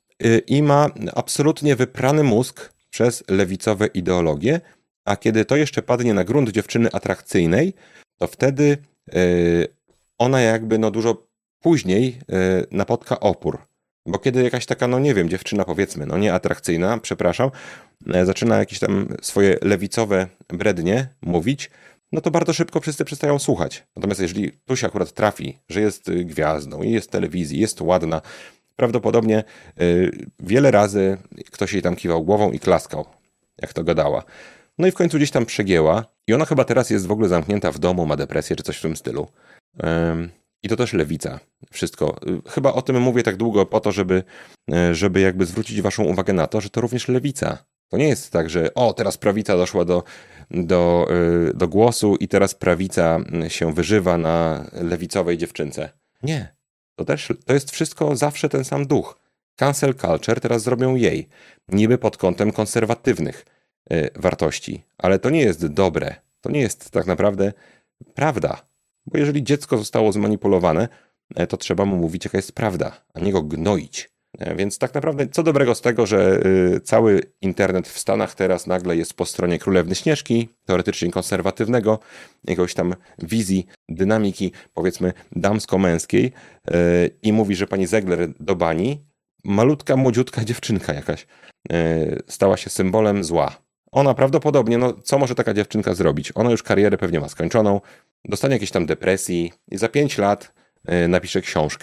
i ma absolutnie wyprany mózg przez lewicowe ideologie, a kiedy to jeszcze padnie na grunt dziewczyny atrakcyjnej, to wtedy yy, ona jakby no dużo później yy, napotka opór. Bo kiedy jakaś taka, no nie wiem, dziewczyna powiedzmy, no nie atrakcyjna, przepraszam, yy, zaczyna jakieś tam swoje lewicowe brednie mówić, no to bardzo szybko wszyscy przestają słuchać. Natomiast jeżeli tu się akurat trafi, że jest gwiazdą i jest w telewizji, jest ładna, prawdopodobnie y, wiele razy ktoś jej tam kiwał głową i klaskał, jak to gadała. No i w końcu gdzieś tam przegięła i ona chyba teraz jest w ogóle zamknięta w domu, ma depresję czy coś w tym stylu. Ym, I to też lewica. Wszystko. Y, chyba o tym mówię tak długo po to, żeby, y, żeby jakby zwrócić waszą uwagę na to, że to również lewica. To nie jest tak, że o, teraz prawica doszła do, do, y, do głosu i teraz prawica się wyżywa na lewicowej dziewczynce. Nie. To też, to jest wszystko zawsze ten sam duch. Cancel culture teraz zrobią jej. Niby pod kątem konserwatywnych y, wartości. Ale to nie jest dobre. To nie jest tak naprawdę prawda. Bo jeżeli dziecko zostało zmanipulowane, y, to trzeba mu mówić, jaka jest prawda, a nie go gnoić. Y, więc tak naprawdę co dobrego z tego, że y, cały internet w Stanach teraz nagle jest po stronie Królewny Śnieżki, teoretycznie konserwatywnego, jakiegoś tam wizji, dynamiki, powiedzmy, damsko-męskiej yy, i mówi, że pani Zegler do bani, malutka, młodziutka dziewczynka jakaś yy, stała się symbolem zła. Ona prawdopodobnie, no co może taka dziewczynka zrobić? Ona już karierę pewnie ma skończoną, dostanie jakieś tam depresji i za pięć lat yy, napisze książkę.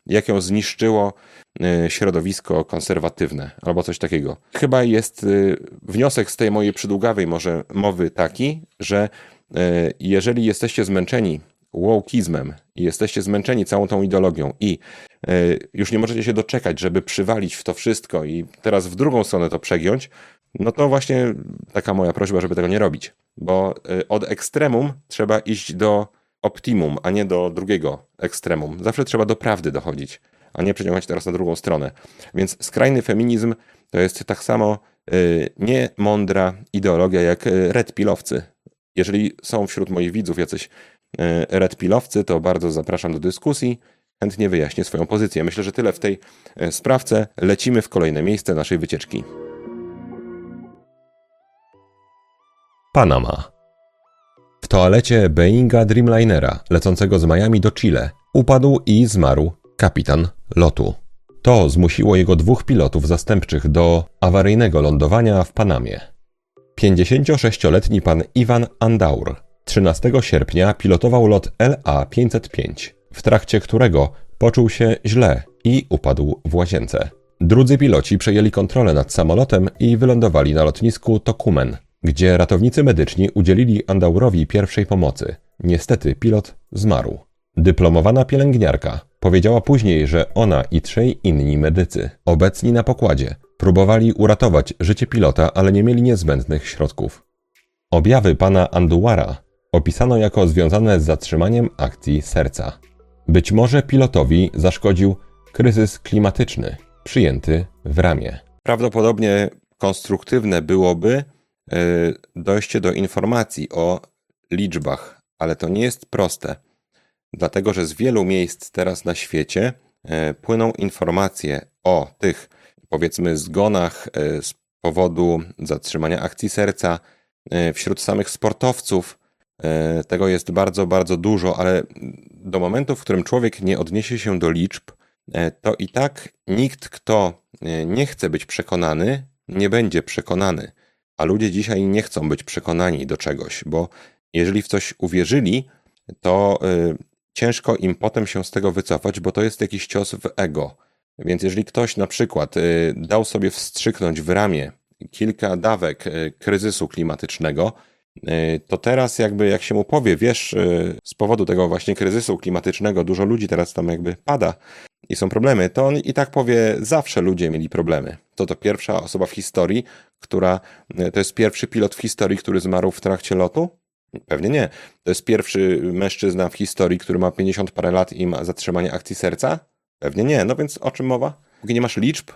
jak ją zniszczyło środowisko konserwatywne albo coś takiego. Chyba jest wniosek z tej mojej przydługawej może mowy taki, że jeżeli jesteście zmęczeni wokeizmem i jesteście zmęczeni całą tą ideologią i już nie możecie się doczekać, żeby przywalić w to wszystko i teraz w drugą stronę to przegiąć, no to właśnie taka moja prośba, żeby tego nie robić. Bo od ekstremum trzeba iść do optimum, a nie do drugiego ekstremum. Zawsze trzeba do prawdy dochodzić, a nie przeciągać teraz na drugą stronę. Więc skrajny feminizm to jest tak samo y, niemądra ideologia jak y, red pillowcy. Jeżeli są wśród moich widzów jacyś y, red pillowcy, to bardzo zapraszam do dyskusji. Chętnie wyjaśnię swoją pozycję. Myślę, że tyle w tej y, sprawce. Lecimy w kolejne miejsce naszej wycieczki. Panama. W toalecie Boeinga Dreamlinera lecącego z Miami do Chile upadł i zmarł kapitan lotu. To zmusiło jego dwóch pilotów zastępczych do awaryjnego lądowania w Panamie. pięćdziesięciosześcioletni pan Ivan Andaur trzynastego sierpnia pilotował lot L A pięćset pięć, w trakcie którego poczuł się źle i upadł w łazience. Drudzy piloci przejęli kontrolę nad samolotem i wylądowali na lotnisku Tocumen, gdzie ratownicy medyczni udzielili Andaurowi pierwszej pomocy. Niestety pilot zmarł. Dyplomowana pielęgniarka powiedziała później, że ona i trzej inni medycy, obecni na pokładzie, próbowali uratować życie pilota, ale nie mieli niezbędnych środków. Objawy pana Anduara opisano jako związane z zatrzymaniem akcji serca. Być może pilotowi zaszkodził kryzys klimatyczny, przyjęty w ramię. Prawdopodobnie konstruktywne byłoby yy, dojście do informacji o liczbach, ale to nie jest proste. Dlatego, że z wielu miejsc teraz na świecie e, płyną informacje o tych, powiedzmy, zgonach e, z powodu zatrzymania akcji serca. E, wśród samych sportowców e, tego jest bardzo, bardzo dużo, ale do momentu, w którym człowiek nie odniesie się do liczb, e, to i tak nikt, kto nie chce być przekonany, nie będzie przekonany. A ludzie dzisiaj nie chcą być przekonani do czegoś, bo jeżeli w coś uwierzyli, to e, ciężko im potem się z tego wycofać, bo to jest jakiś cios w ego. Więc jeżeli ktoś na przykład y, dał sobie wstrzyknąć w ramię kilka dawek y, kryzysu klimatycznego, y, to teraz jakby jak się mu powie, wiesz, y, z powodu tego właśnie kryzysu klimatycznego dużo ludzi teraz tam jakby pada i są problemy, to on i tak powie, zawsze ludzie mieli problemy. To to pierwsza osoba w historii, która, y, to jest pierwszy pilot w historii, który zmarł w trakcie lotu? Pewnie nie. To jest pierwszy mężczyzna w historii, który ma pięćdziesiąt parę lat i ma zatrzymanie akcji serca? Pewnie nie. No więc o czym mowa? Póki nie masz liczb,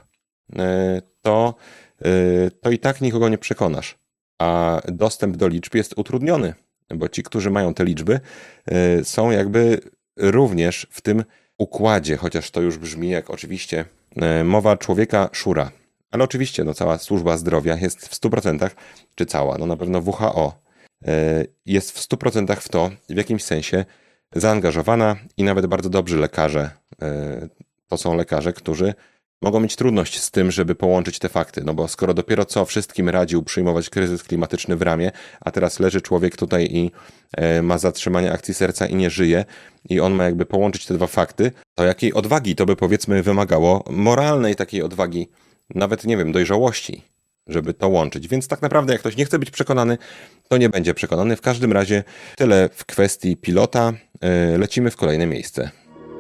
to, to i tak nikogo nie przekonasz. A dostęp do liczb jest utrudniony, bo ci, którzy mają te liczby, są jakby również w tym układzie, chociaż to już brzmi jak oczywiście mowa człowieka szura. Ale oczywiście no, cała służba zdrowia jest w stu procentach, czy cała, no na pewno W H O, jest w stu procentach w to, w jakimś sensie zaangażowana i nawet bardzo dobrzy lekarze. To są lekarze, którzy mogą mieć trudność z tym, żeby połączyć te fakty, no bo skoro dopiero co wszystkim radził przyjmować kryzys klimatyczny w ramię, a teraz leży człowiek tutaj i ma zatrzymanie akcji serca i nie żyje i on ma jakby połączyć te dwa fakty, to jakiej odwagi to by powiedzmy wymagało, moralnej takiej odwagi, nawet nie wiem, dojrzałości, żeby to łączyć. Więc tak naprawdę jak ktoś nie chce być przekonany, to nie będzie przekonany. W każdym razie tyle w kwestii pilota. Lecimy w kolejne miejsce.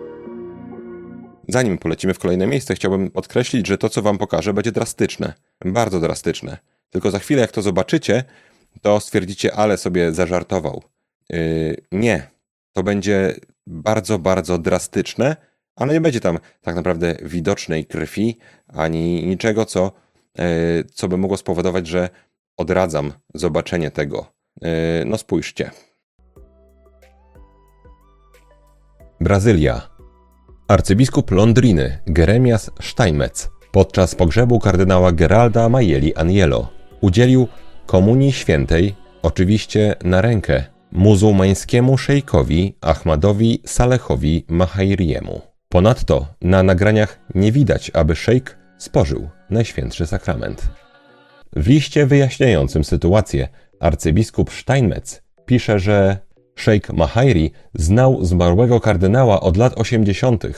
Zanim polecimy w kolejne miejsce, chciałbym podkreślić, że to, co wam pokażę, będzie drastyczne. Bardzo drastyczne. Tylko za chwilę, jak to zobaczycie, to stwierdzicie, ale sobie zażartował. Yy, nie. To będzie bardzo, bardzo drastyczne, ale nie będzie tam tak naprawdę widocznej krwi, ani niczego, co, yy, co by mogło spowodować, że odradzam zobaczenie tego. Yy, no spójrzcie. Brazylia. Arcybiskup Londriny Jeremias Steinmetz podczas pogrzebu kardynała Geralda Majeli Aniello udzielił komunii świętej, oczywiście na rękę, muzułmańskiemu szejkowi Ahmadowi Salehowi Mahairiemu. Ponadto na nagraniach nie widać, aby szejk spożył Najświętszy Sakrament. W liście wyjaśniającym sytuację arcybiskup Steinmetz pisze, że szejk Mahairi znał zmarłego kardynała od lat osiemdziesiątych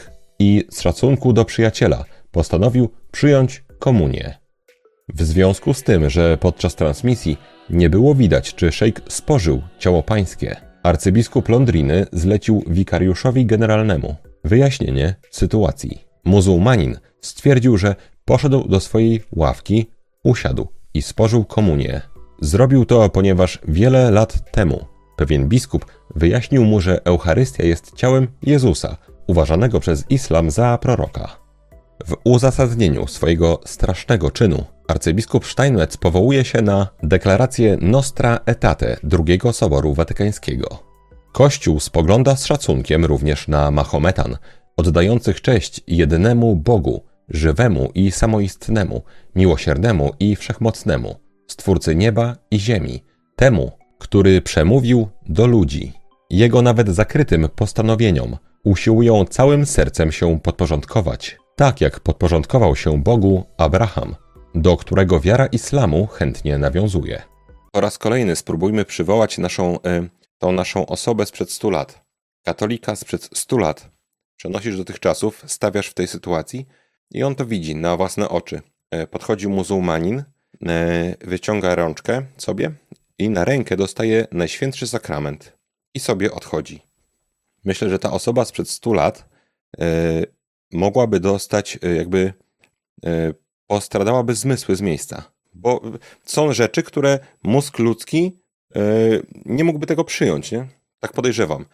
i z szacunku do przyjaciela postanowił przyjąć komunię. W związku z tym, że podczas transmisji nie było widać, czy szejk spożył ciało pańskie, arcybiskup Londriny zlecił wikariuszowi generalnemu wyjaśnienie sytuacji. Muzułmanin stwierdził, że poszedł do swojej ławki, usiadł i spożył komunię. Zrobił to, ponieważ wiele lat temu pewien biskup wyjaśnił mu, że Eucharystia jest ciałem Jezusa, uważanego przez islam za proroka. W uzasadnieniu swojego strasznego czynu arcybiskup Steinmetz powołuje się na deklarację Nostra Aetate drugiego Soboru Watykańskiego. Kościół spogląda z szacunkiem również na Mahometan, oddających cześć jedynemu Bogu, żywemu i samoistnemu, miłosiernemu i wszechmocnemu, Stwórcy nieba i ziemi, temu, który przemówił do ludzi. Jego nawet zakrytym postanowieniom usiłują całym sercem się podporządkować, tak jak podporządkował się Bogu Abraham, do którego wiara islamu chętnie nawiązuje. Po raz kolejny spróbujmy przywołać naszą, y, tą naszą osobę sprzed stu lat. Katolika sprzed stu lat. Przenosisz do tych czasów, stawiasz w tej sytuacji i on to widzi na własne oczy. Y, podchodzi muzułmanin, y, wyciąga rączkę sobie i na rękę dostaje Najświętszy Sakrament i sobie odchodzi. Myślę, że ta osoba sprzed stu lat y, mogłaby dostać, y, jakby y, postradałaby zmysły z miejsca. Bo są rzeczy, które mózg ludzki y, nie mógłby tego przyjąć, nie? Tak podejrzewam.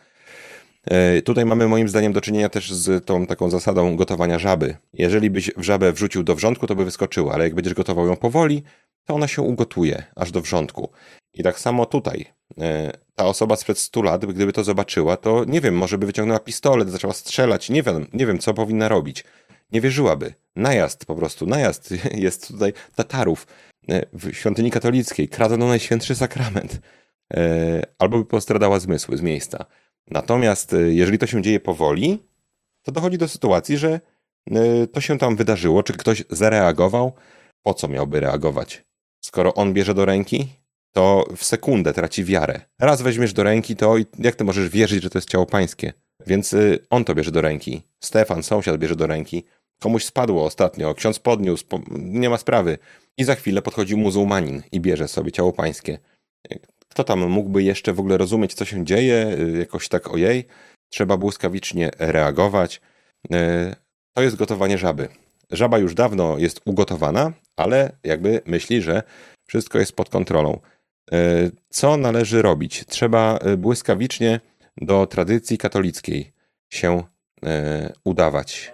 Y, tutaj mamy moim zdaniem do czynienia też z tą taką zasadą gotowania żaby. Jeżeli byś w żabę wrzucił do wrzątku, to by wyskoczyła, ale jak będziesz gotował ją powoli, to ona się ugotuje aż do wrzątku. I tak samo tutaj. Ta osoba sprzed stu lat, gdyby to zobaczyła, to nie wiem, może by wyciągnęła pistolet, zaczęła strzelać, nie wiem, nie wiem co powinna robić. Nie wierzyłaby. Najazd po prostu, najazd jest tutaj Tatarów w świątyni katolickiej, kradną Najświętszy Sakrament. Albo by postradała zmysły z miejsca. Natomiast jeżeli to się dzieje powoli, to dochodzi do sytuacji, że to się tam wydarzyło, czy ktoś zareagował, po co miałby reagować? Skoro on bierze do ręki, to w sekundę traci wiarę. Raz weźmiesz do ręki, to jak ty możesz wierzyć, że to jest ciało pańskie? Więc y, on to bierze do ręki. Stefan, sąsiad, bierze do ręki. Komuś spadło ostatnio, ksiądz podniósł, po, nie ma sprawy. I za chwilę podchodzi muzułmanin i bierze sobie ciało pańskie. Kto tam mógłby jeszcze w ogóle rozumieć, co się dzieje? Y, jakoś tak ojej. Trzeba błyskawicznie reagować. Y, to jest gotowanie żaby. Żaba już dawno jest ugotowana, ale jakby myśli, że wszystko jest pod kontrolą. Co należy robić? Trzeba błyskawicznie do tradycji katolickiej się udawać.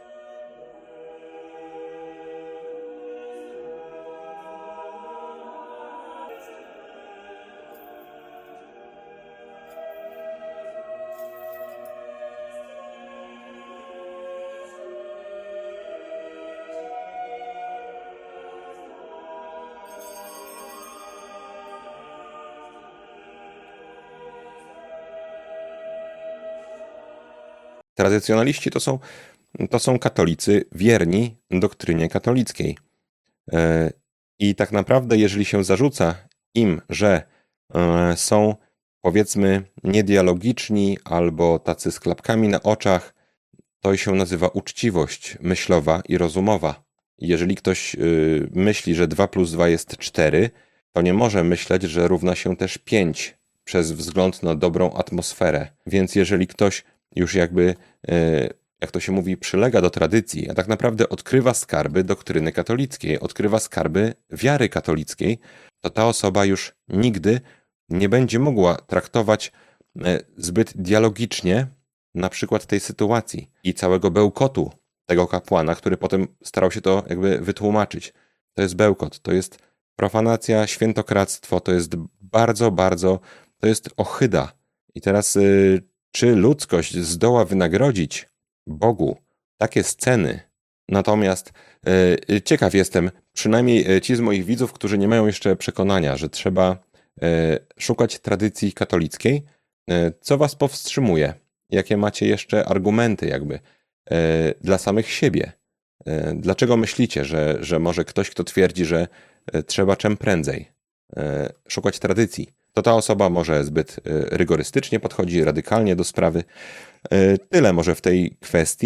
Tradycjonaliści to są, to są katolicy wierni doktrynie katolickiej. I tak naprawdę, jeżeli się zarzuca im, że są, powiedzmy, niedialogiczni albo tacy z klapkami na oczach, to się nazywa uczciwość myślowa i rozumowa. Jeżeli ktoś myśli, że dwa plus dwa jest cztery, to nie może myśleć, że równa się też pięć przez wzgląd na dobrą atmosferę. Więc jeżeli ktoś już jakby, jak to się mówi, przylega do tradycji, a tak naprawdę odkrywa skarby doktryny katolickiej, odkrywa skarby wiary katolickiej, to ta osoba już nigdy nie będzie mogła traktować zbyt dialogicznie na przykład tej sytuacji i całego bełkotu tego kapłana, który potem starał się to jakby wytłumaczyć. To jest bełkot, to jest profanacja, świętokradztwo, to jest bardzo, bardzo, to jest ohyda. I teraz czy ludzkość zdoła wynagrodzić Bogu takie sceny? Natomiast yy, ciekaw jestem, przynajmniej ci z moich widzów, którzy nie mają jeszcze przekonania, że trzeba yy, szukać tradycji katolickiej, yy, co was powstrzymuje? Jakie macie jeszcze argumenty jakby yy, dla samych siebie? Yy, dlaczego myślicie, że, że może ktoś, kto twierdzi, że yy, trzeba czym prędzej yy, szukać tradycji, to ta osoba może zbyt rygorystycznie podchodzi, radykalnie do sprawy. Tyle może w tej kwestii.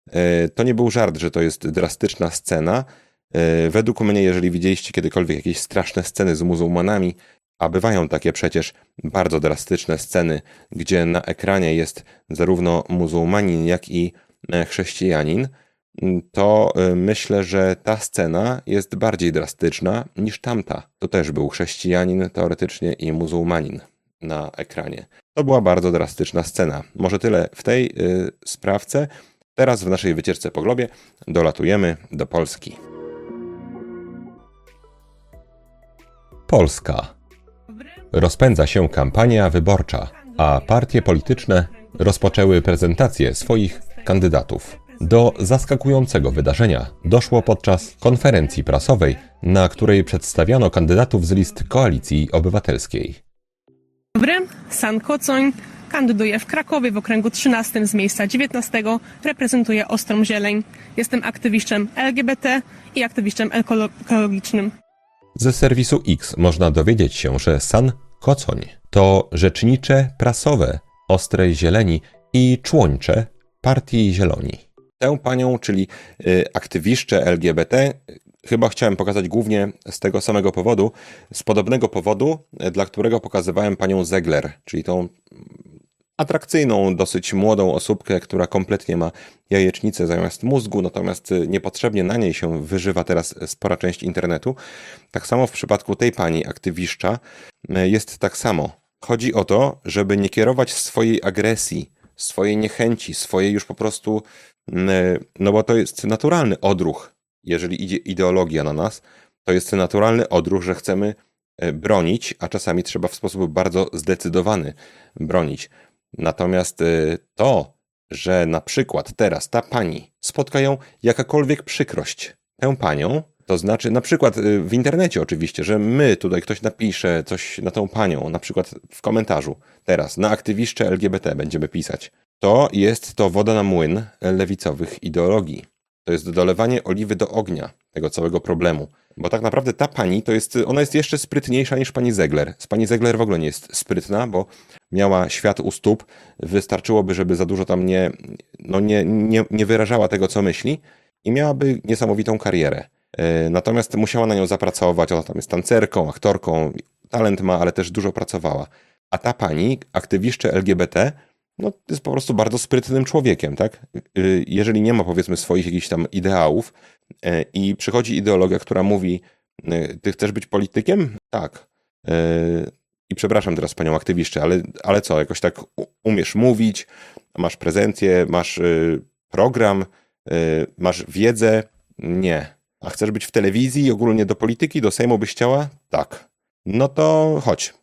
To nie był żart, że to jest drastyczna scena. Według mnie, jeżeli widzieliście kiedykolwiek jakieś straszne sceny z muzułmanami, a bywają takie przecież bardzo drastyczne sceny, gdzie na ekranie jest zarówno muzułmanin, jak i chrześcijanin, to myślę, że ta scena jest bardziej drastyczna niż tamta. To też był chrześcijanin teoretycznie i muzułmanin na ekranie. To była bardzo drastyczna scena. Może tyle w tej y, sprawce. Teraz w naszej wycieczce po globie dolatujemy do Polski. Polska. Rozpędza się kampania wyborcza, a partie polityczne rozpoczęły prezentację swoich kandydatów. Do zaskakującego wydarzenia doszło podczas konferencji prasowej, na której przedstawiano kandydatów z list Koalicji Obywatelskiej. Dobry, San Kocoń, kandyduję w Krakowie w okręgu trzynastym z miejsca dziewiętnastego, reprezentuję Ostrą Zieleń. Jestem aktywistem L G B T i aktywistem ekologicznym. Ze serwisu X można dowiedzieć się, że San Kocoń to rzecznicze prasowe Ostrej Zieleni i człończe Partii Zieloni. Tę panią, czyli y, aktywiszczę L G B T, chyba chciałem pokazać głównie z tego samego powodu, z podobnego powodu, dla którego pokazywałem panią Zegler, czyli tą atrakcyjną, dosyć młodą osóbkę, która kompletnie ma jajecznicę zamiast mózgu, natomiast niepotrzebnie na niej się wyżywa teraz spora część internetu. Tak samo w przypadku tej pani aktywiszcza jest tak samo. Chodzi o to, żeby nie kierować swojej agresji, swojej niechęci, swojej już po prostu, no bo to jest naturalny odruch, jeżeli idzie ideologia na nas, to jest naturalny odruch, że chcemy bronić, a czasami trzeba w sposób bardzo zdecydowany bronić. Natomiast to, że na przykład teraz ta pani spotka ją jakakolwiek przykrość, tę panią, to znaczy na przykład w internecie oczywiście, że my tutaj ktoś napisze coś na tą panią, na przykład w komentarzu teraz na aktywiszcze L G B T będziemy pisać, to jest to woda na młyn lewicowych ideologii. To jest dolewanie oliwy do ognia tego całego problemu. Bo tak naprawdę ta pani, to jest, ona jest jeszcze sprytniejsza niż pani Zegler. Z pani Zegler w ogóle nie jest sprytna, bo miała świat u stóp. Wystarczyłoby, żeby za dużo tam nie, no nie, nie, nie wyrażała tego, co myśli i miałaby niesamowitą karierę. Natomiast musiała na nią zapracować. Ona tam jest tancerką, aktorką, talent ma, ale też dużo pracowała. A ta pani, aktywiszcze L G B T, no jest po prostu bardzo sprytnym człowiekiem, tak? Jeżeli nie ma, powiedzmy, swoich jakichś tam ideałów i przychodzi ideologia, która mówi, ty chcesz być politykiem? Tak. I przepraszam teraz panią aktywiszczę, ale, ale co, jakoś tak umiesz mówić, masz prezencję, masz program, masz wiedzę? Nie. A chcesz być w telewizji i ogólnie do polityki, do Sejmu byś chciała? Tak. No to chodź.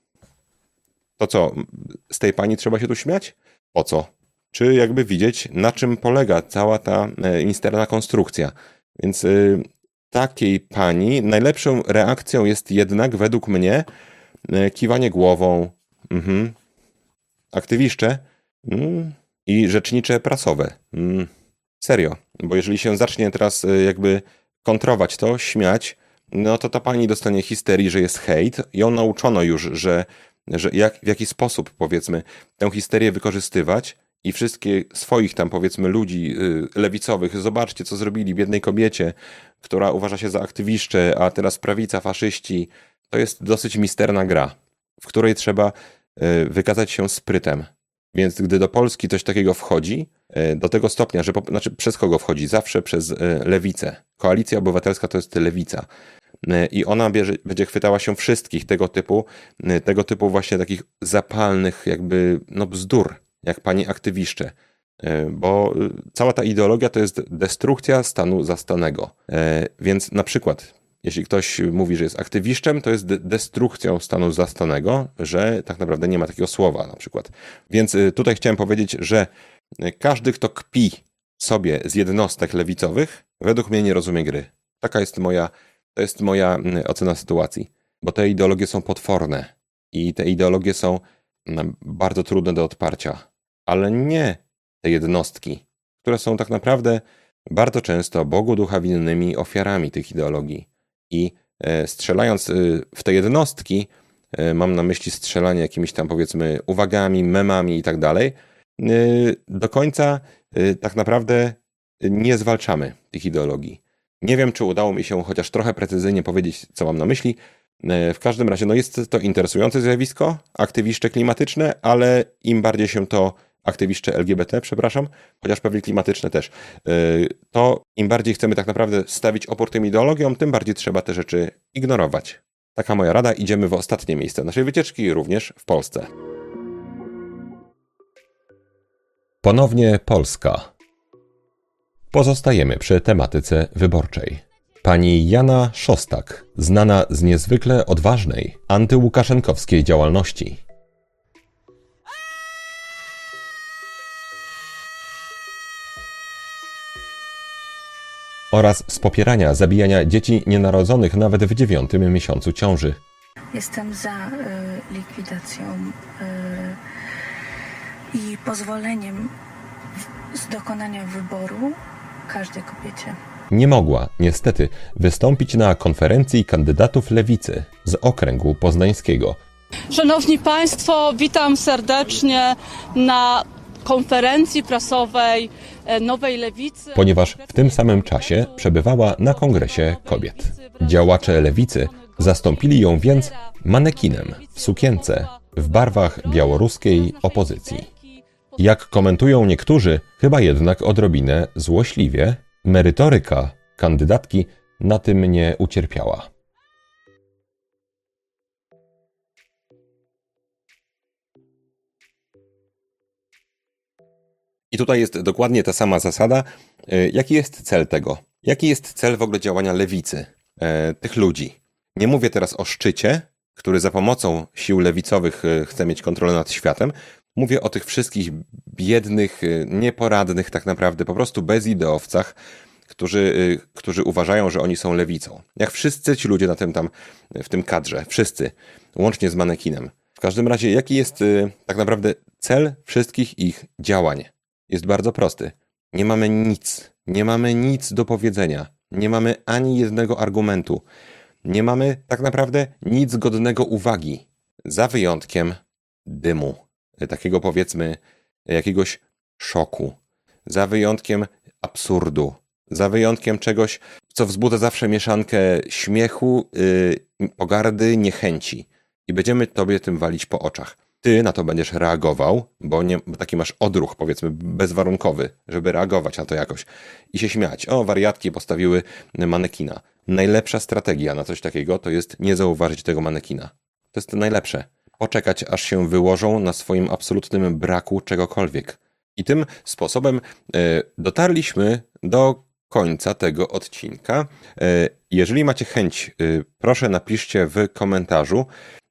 To co, z tej pani trzeba się tu śmiać? Po co? Czy jakby widzieć, na czym polega cała ta e, misterna konstrukcja. Więc y, takiej pani najlepszą reakcją jest jednak według mnie e, kiwanie głową, mhm. aktywiszcze mm. i rzecznicze prasowe. Mm. Serio, bo jeżeli się zacznie teraz y, jakby kontrować to, śmiać, no to ta pani dostanie histerii, że jest hejt. Ją nauczono już, że że jak, w jaki sposób, powiedzmy, tę histerię wykorzystywać i wszystkie swoich tam, powiedzmy, ludzi y, lewicowych, zobaczcie, co zrobili biednej kobiecie, która uważa się za aktywiszczę, a teraz prawica, faszyści. To jest dosyć misterna gra, w której trzeba y, wykazać się sprytem. Więc gdy do Polski coś takiego wchodzi, y, do tego stopnia, że, po, znaczy przez kogo wchodzi? Zawsze przez y, lewicę. Koalicja Obywatelska to jest lewica. I ona bierze, będzie chwytała się wszystkich tego typu, tego typu właśnie takich zapalnych jakby no bzdur, jak pani aktywiszcze. Bo cała ta ideologia to jest destrukcja stanu zastanego. Więc na przykład, jeśli ktoś mówi, że jest aktywiszczem, to jest destrukcją stanu zastanego, że tak naprawdę nie ma takiego słowa na przykład. Więc tutaj chciałem powiedzieć, że każdy, kto kpi sobie z jednostek lewicowych, według mnie nie rozumie gry. Taka jest moja To jest moja ocena sytuacji, bo te ideologie są potworne i te ideologie są bardzo trudne do odparcia, ale nie te jednostki, które są tak naprawdę bardzo często Bogu ducha winnymi ofiarami tych ideologii. I strzelając w te jednostki, mam na myśli strzelanie jakimiś tam, powiedzmy, uwagami, memami i tak dalej, do końca tak naprawdę nie zwalczamy tych ideologii. Nie wiem, czy udało mi się chociaż trochę precyzyjnie powiedzieć, co mam na myśli. W każdym razie no jest to interesujące zjawisko, aktywiści klimatyczne, ale im bardziej się to aktywiści L G B T, przepraszam, chociaż pewnie klimatyczne też, to im bardziej chcemy tak naprawdę stawić opór tym ideologiom, tym bardziej trzeba te rzeczy ignorować. Taka moja rada, idziemy w ostatnie miejsce naszej wycieczki, również w Polsce. Ponownie Polska. Pozostajemy przy tematyce wyborczej. Pani Jana Szostak, znana z niezwykle odważnej, antyłukaszenkowskiej działalności. Oraz z popierania zabijania dzieci nienarodzonych nawet w dziewiątym miesiącu ciąży. Jestem za y, likwidacją y, i pozwoleniem w, z dokonania wyboru każdej kobiecie. Nie mogła, niestety, wystąpić na konferencji kandydatów lewicy z okręgu poznańskiego. Szanowni Państwo, witam serdecznie na konferencji prasowej Nowej Lewicy. Ponieważ w tym samym czasie przebywała na Kongresie Kobiet. Działacze lewicy zastąpili ją więc manekinem w sukience w barwach białoruskiej opozycji. Jak komentują niektórzy, chyba jednak odrobinę złośliwie, merytoryka kandydatki na tym nie ucierpiała. I tutaj jest dokładnie ta sama zasada. Jaki jest cel tego? Jaki jest cel w ogóle działania lewicy, e, tych ludzi? Nie mówię teraz o szczycie, który za pomocą sił lewicowych chce mieć kontrolę nad światem. Mówię o tych wszystkich biednych, nieporadnych tak naprawdę, po prostu bezideowcach, którzy, którzy uważają, że oni są lewicą. Jak wszyscy ci ludzie na tym tam, w tym kadrze, wszyscy, łącznie z manekinem. W każdym razie, jaki jest tak naprawdę cel wszystkich ich działań? Jest bardzo prosty. Nie mamy nic, nie mamy nic do powiedzenia. Nie mamy ani jednego argumentu. Nie mamy tak naprawdę nic godnego uwagi. Za wyjątkiem dymu. Takiego powiedzmy jakiegoś szoku. Za wyjątkiem absurdu. Za wyjątkiem czegoś, co wzbudza zawsze mieszankę śmiechu, yy, pogardy, niechęci. I będziemy tobie tym walić po oczach. Ty na to będziesz reagował, bo, nie, bo taki masz odruch, powiedzmy, bezwarunkowy, żeby reagować na to jakoś. I się śmiać. O, wariatki postawiły manekina. Najlepsza strategia na coś takiego to jest nie zauważyć tego manekina. To jest najlepsze. Poczekać, aż się wyłożą na swoim absolutnym braku czegokolwiek. I tym sposobem y, dotarliśmy do końca tego odcinka. Y, jeżeli macie chęć, y, proszę napiszcie w komentarzu.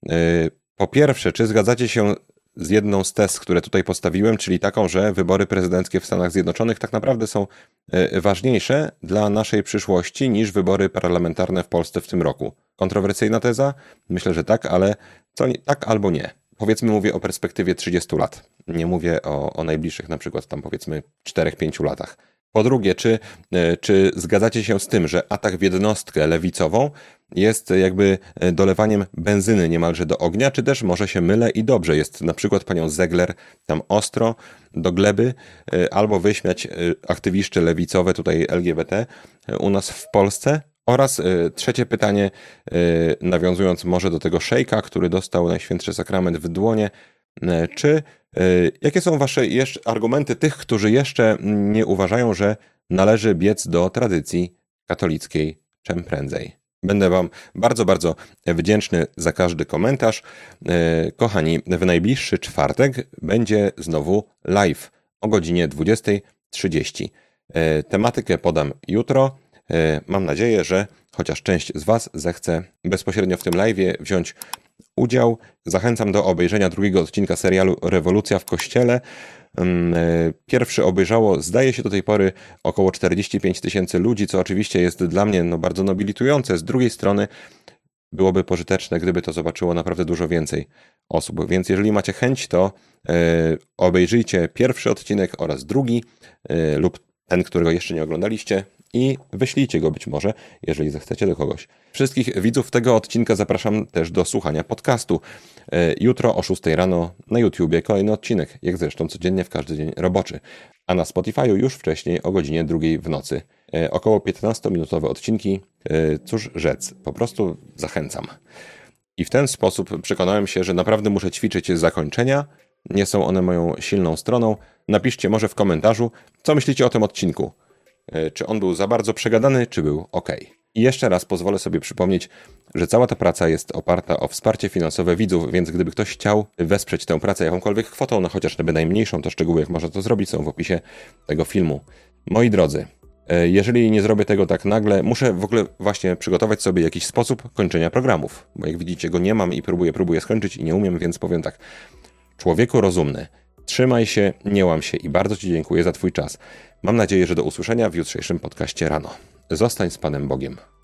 Y, po pierwsze, czy zgadzacie się z jedną z tez, które tutaj postawiłem, czyli taką, że wybory prezydenckie w Stanach Zjednoczonych tak naprawdę są y, ważniejsze dla naszej przyszłości niż wybory parlamentarne w Polsce w tym roku. Kontrowersyjna teza? Myślę, że tak, ale co, tak albo nie. Powiedzmy, mówię o perspektywie trzydziestu lat. Nie mówię o, o najbliższych, na przykład tam powiedzmy czterech pięciu latach. Po drugie, czy, czy zgadzacie się z tym, że atak w jednostkę lewicową jest jakby dolewaniem benzyny niemalże do ognia, czy też może się mylę i dobrze jest na przykład panią Zegler tam ostro do gleby albo wyśmiać aktywiści lewicowe, tutaj L G B T u nas w Polsce? Oraz y, trzecie pytanie, y, nawiązując może do tego szejka, który dostał Najświętszy Sakrament w dłonie, y, czy y, jakie są wasze jeszcze argumenty tych, którzy jeszcze nie uważają, że należy biec do tradycji katolickiej czym prędzej? Będę wam bardzo, bardzo wdzięczny za każdy komentarz. Y, kochani, w najbliższy czwartek będzie znowu live o godzinie dwudziestej trzydzieści. Y, tematykę podam jutro. Mam nadzieję, że chociaż część z was zechce bezpośrednio w tym live'ie wziąć udział. Zachęcam do obejrzenia drugiego odcinka serialu Rewolucja w Kościele. Pierwszy obejrzało, zdaje się do tej pory, około czterdzieści pięć tysięcy ludzi, co oczywiście jest dla mnie no, bardzo nobilitujące. Z drugiej strony byłoby pożyteczne, gdyby to zobaczyło naprawdę dużo więcej osób. Więc jeżeli macie chęć, to yy, obejrzyjcie pierwszy odcinek oraz drugi yy, lub ten, którego jeszcze nie oglądaliście. i wyślijcie go być może, jeżeli zechcecie, do kogoś. Wszystkich widzów tego odcinka zapraszam też do słuchania podcastu. Jutro o szóstej rano na YouTubie kolejny odcinek, jak zresztą codziennie w każdy dzień roboczy. A na Spotify'u już wcześniej o godzinie drugiej w nocy. Około piętnastominutowe odcinki. Cóż rzec, po prostu zachęcam. I w ten sposób przekonałem się, że naprawdę muszę ćwiczyć zakończenia. Nie są one moją silną stroną. Napiszcie może w komentarzu, co myślicie o tym odcinku. Czy on był za bardzo przegadany, czy był ok. I jeszcze raz pozwolę sobie przypomnieć, że cała ta praca jest oparta o wsparcie finansowe widzów, więc gdyby ktoś chciał wesprzeć tę pracę jakąkolwiek kwotą, no chociaż nawet najmniejszą, to szczegóły, jak można to zrobić, są w opisie tego filmu. Moi drodzy, jeżeli nie zrobię tego tak nagle, muszę w ogóle właśnie przygotować sobie jakiś sposób kończenia programów, bo jak widzicie go nie mam i próbuję, próbuję skończyć i nie umiem, więc powiem tak. Człowieku rozumny, trzymaj się, nie łam się i bardzo Ci dziękuję za Twój czas. Mam nadzieję, że do usłyszenia w jutrzejszym podcaście rano. Zostań z Panem Bogiem.